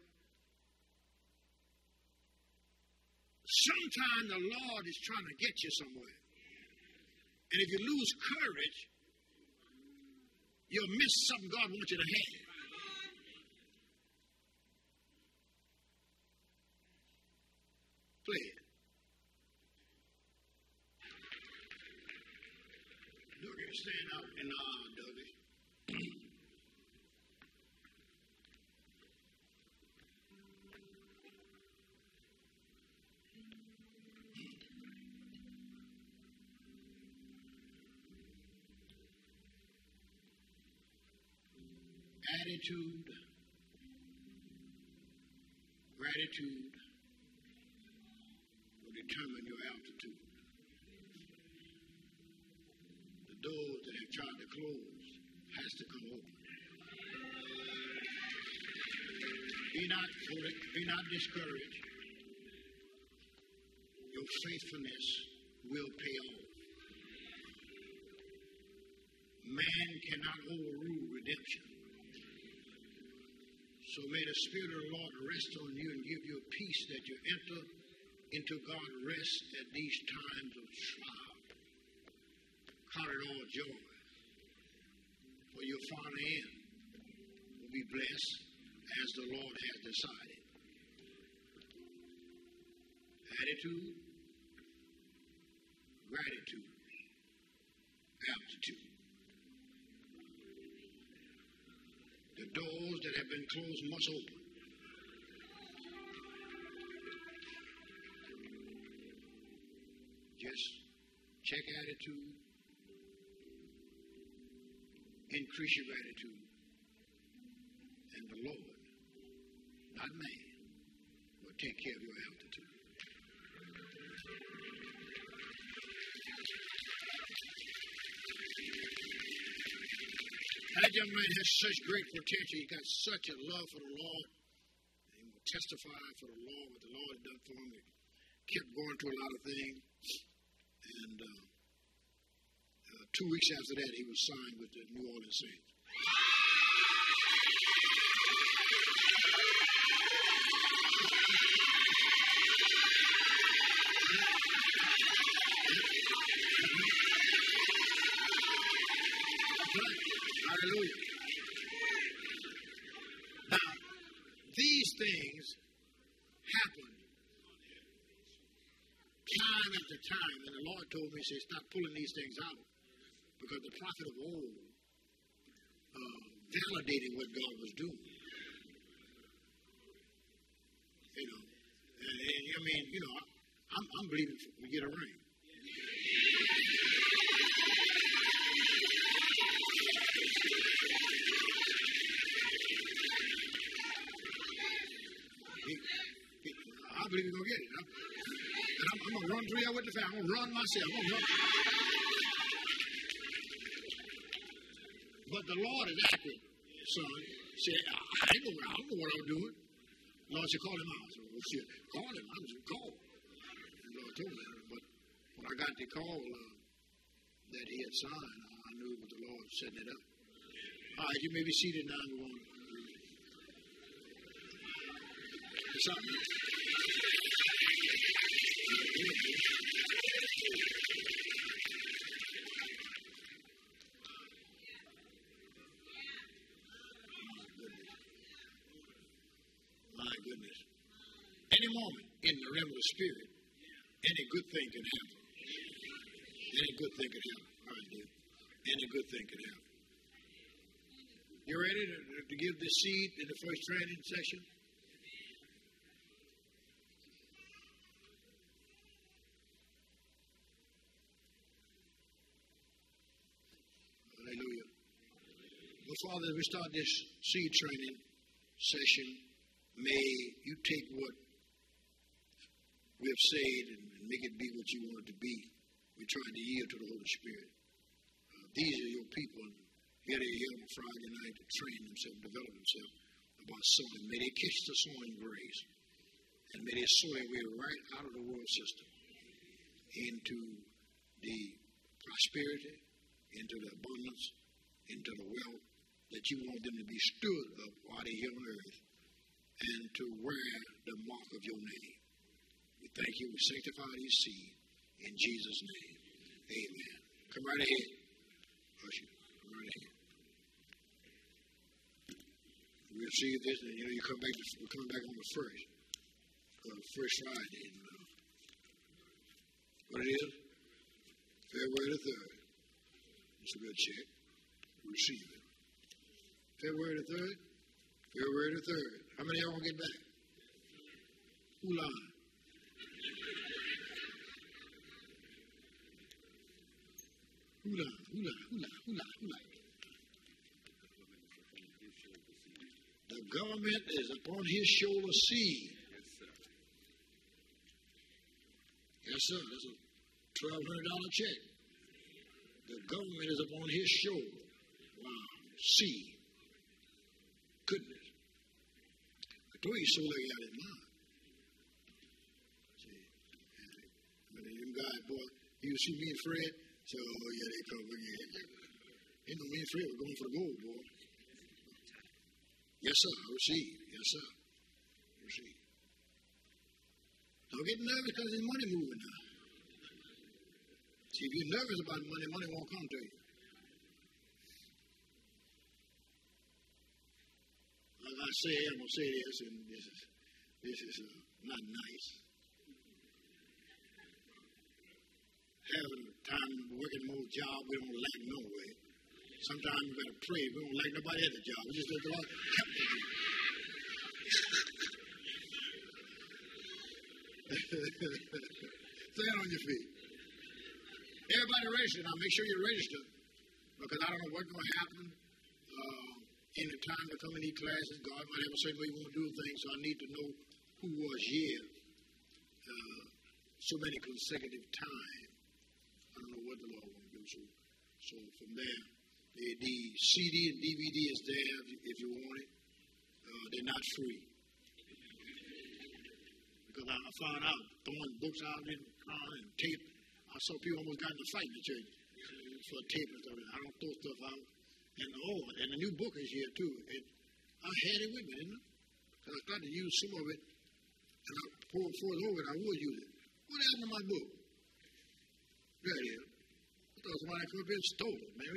sometimes the Lord is trying to get you somewhere. And if you lose courage, you'll miss something God wants you to have. Play it. Dougie, stand out in the aisle, Dougie. Attitude, gratitude will determine your altitude. The doors that have tried to close has to come open. Be not, be not discouraged. Your faithfulness will pay off. Man cannot overrule redemption. So may the Spirit of the Lord rest on you and give you a peace that you enter into God's rest at these times of trial. Count it all joy, for your final end will be blessed as the Lord has decided. Attitude, gratitude, altitude. The doors that have been closed must open. Just check attitude, increase your gratitude, and the Lord, not man, will take care of your altitude. That young man has such great potential. He got such a love for the Lord. He will testify for the Lord, what the Lord has done for him. He kept going through a lot of things. And uh, uh, two weeks after that, he was signed with the New Orleans Saints. Hallelujah. Now, these things happen time after time, and the Lord told me, he said, stop pulling these things out, because the prophet of old uh, validated what God was doing. You know, and, and I mean, you know, I'm, I'm believing we get a rain. I believe we're going to get it. I'm, and I'm, I'm going to run through here with the family. I'm going to run myself. I'm going to run. But the Lord is active, son. Said, I didn't know, I don't know what I was doing. The Lord said, call him out. I said, well, shit, call him. I was going to call. And the Lord told me that. But when I got the call uh, that he had signed, I knew it was the Lord setting it up. All right, you may be seated now. We're going to something. My goodness. Any moment in the realm of the Spirit, any good thing can happen. Any good thing can happen. All right, dude. Any good thing can happen. You ready to, to give this seed in the first training session? Hallelujah. Well, Father, as we start this seed training session, may you take what we have said and make it be what you want it to be. We're trying to yield to the Holy Spirit. Uh, these are your people. Here they are on Friday night to train themselves, develop themselves about sowing. May they catch the sowing grace. And may they sow their way right out of the world system into the prosperity, into the abundance, into the wealth that you want them to be stood up while they're here on earth and to wear the mark of your name. We thank you. We sanctify these seed in Jesus' name. Amen. Come right ahead. Usher, come right ahead. We receive this, and you know you come back. To, we're coming back on the first, uh, first Friday. And, uh, what it is? February the third. It's a good check. We receive it. February the third. February the third. How many of y'all gonna get back? Who lied? Who lied? Who lied? Who lied? Who lied? Who lied? The government is upon his shoulder seed. Yes, sir. Yes, sir. That's a twelve hundred dollar check. The government is upon his shoulder. Wow. Seed. Goodness. I told you so like out in mind. See, and them guys, boy, you see me and Fred. So, oh, yeah, they come again. You know, me and Fred were going for the gold, boy. Yes, sir. I receive. Yes, sir. I receive. Don't get nervous because there's money moving now. See, if you're nervous about money, money won't come to you. Like I say, I'm going to say this, and this is, this is uh, not nice. Having time working more job, we don't like no way. Sometimes we better pray. We don't like nobody at the job. We just let the Lord help us. Stand on your feet. Everybody register. Now make sure you're registered because I don't know what's going to happen uh, in the time to come in these classes. God might have a certain way you want to do things, so I need to know who was here uh, so many consecutive times. I don't know what the Lord wants to do. So, so from there, the, the C D and D V D is there if you, if you want it. Uh, they're not free. Because I, I found out throwing books out in the car and tape. I saw people almost got in a fight in the church for tape and stuff. I don't throw stuff out. And oh, and the new book is here too. And I had it with me, didn't I? Because I started to use some of it, and I poured forth over it. I would use it. What happened to my book? There it is. I thought somebody come up here and stole it, man.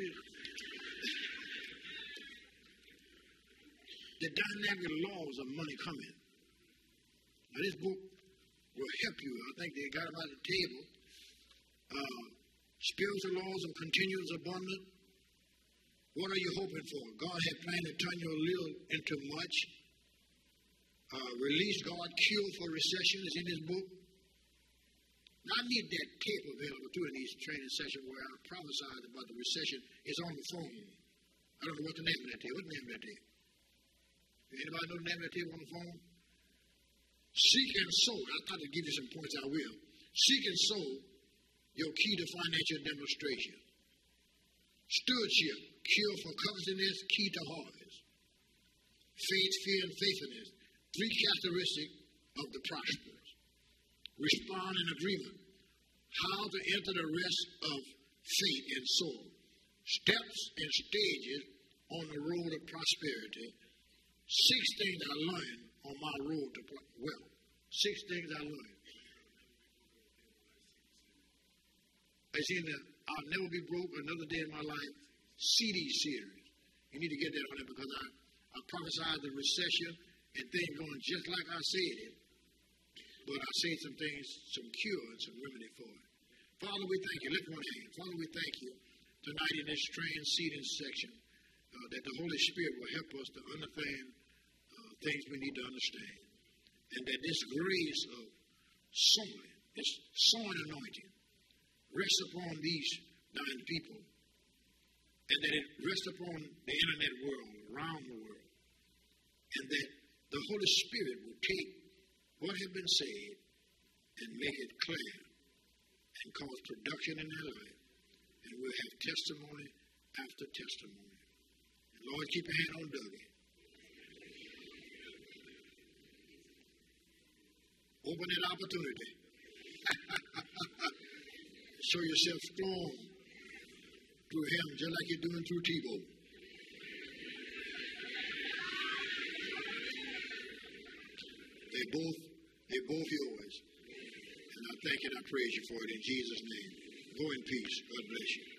The dynamic laws of money coming. Now this book will help you. I think they got them at the table. Uh, spiritual laws of continuous abundance. What are you hoping for? God had planned to turn your little into much. Uh, release God, cure for recession is in this book. Now, I need that tape available too in these training sessions where I prophesied about the recession. It's on the phone. I don't know what the name of that tape. What's the name of that tape? Anybody know the name of that tape on the phone? Seek and sow. I thought to give you some points. I will. Seek and sow. Your key to financial demonstration. Stewardship, cure for covetousness, key to harvest. Faith, fear, and faithfulness, three characteristics of the prosperous. Respond in agreement. How to enter the rest of faith and soul. Steps and stages on the road of prosperity. Six things I learned on my road to wealth. Six things I learned. I seen the I'll Never Be Broke, Another Day in My Life C D series. You need to get that on it because I, I prophesied the recession and things going just like I said it. But I said some things, some cure and some remedy for it. Father, we thank you. Lift one hand. Father, we thank you tonight in this train seating section. uh, that the Holy Spirit will help us to understand uh, things we need to understand. And that this grace of sowing, this sowing anointing, rests upon these nine people. And that it rests upon the internet world, around the world. And that the Holy Spirit will take what has been said and make it clear and cause production in their life. And we'll have testimony after testimony. And Lord, keep your hand on Dougie. Open that opportunity. Show yourself strong through him, just like you're doing through Tebow. They both, they're both yours. And I thank you and I praise you for it in Jesus' name. Go in peace. God bless you.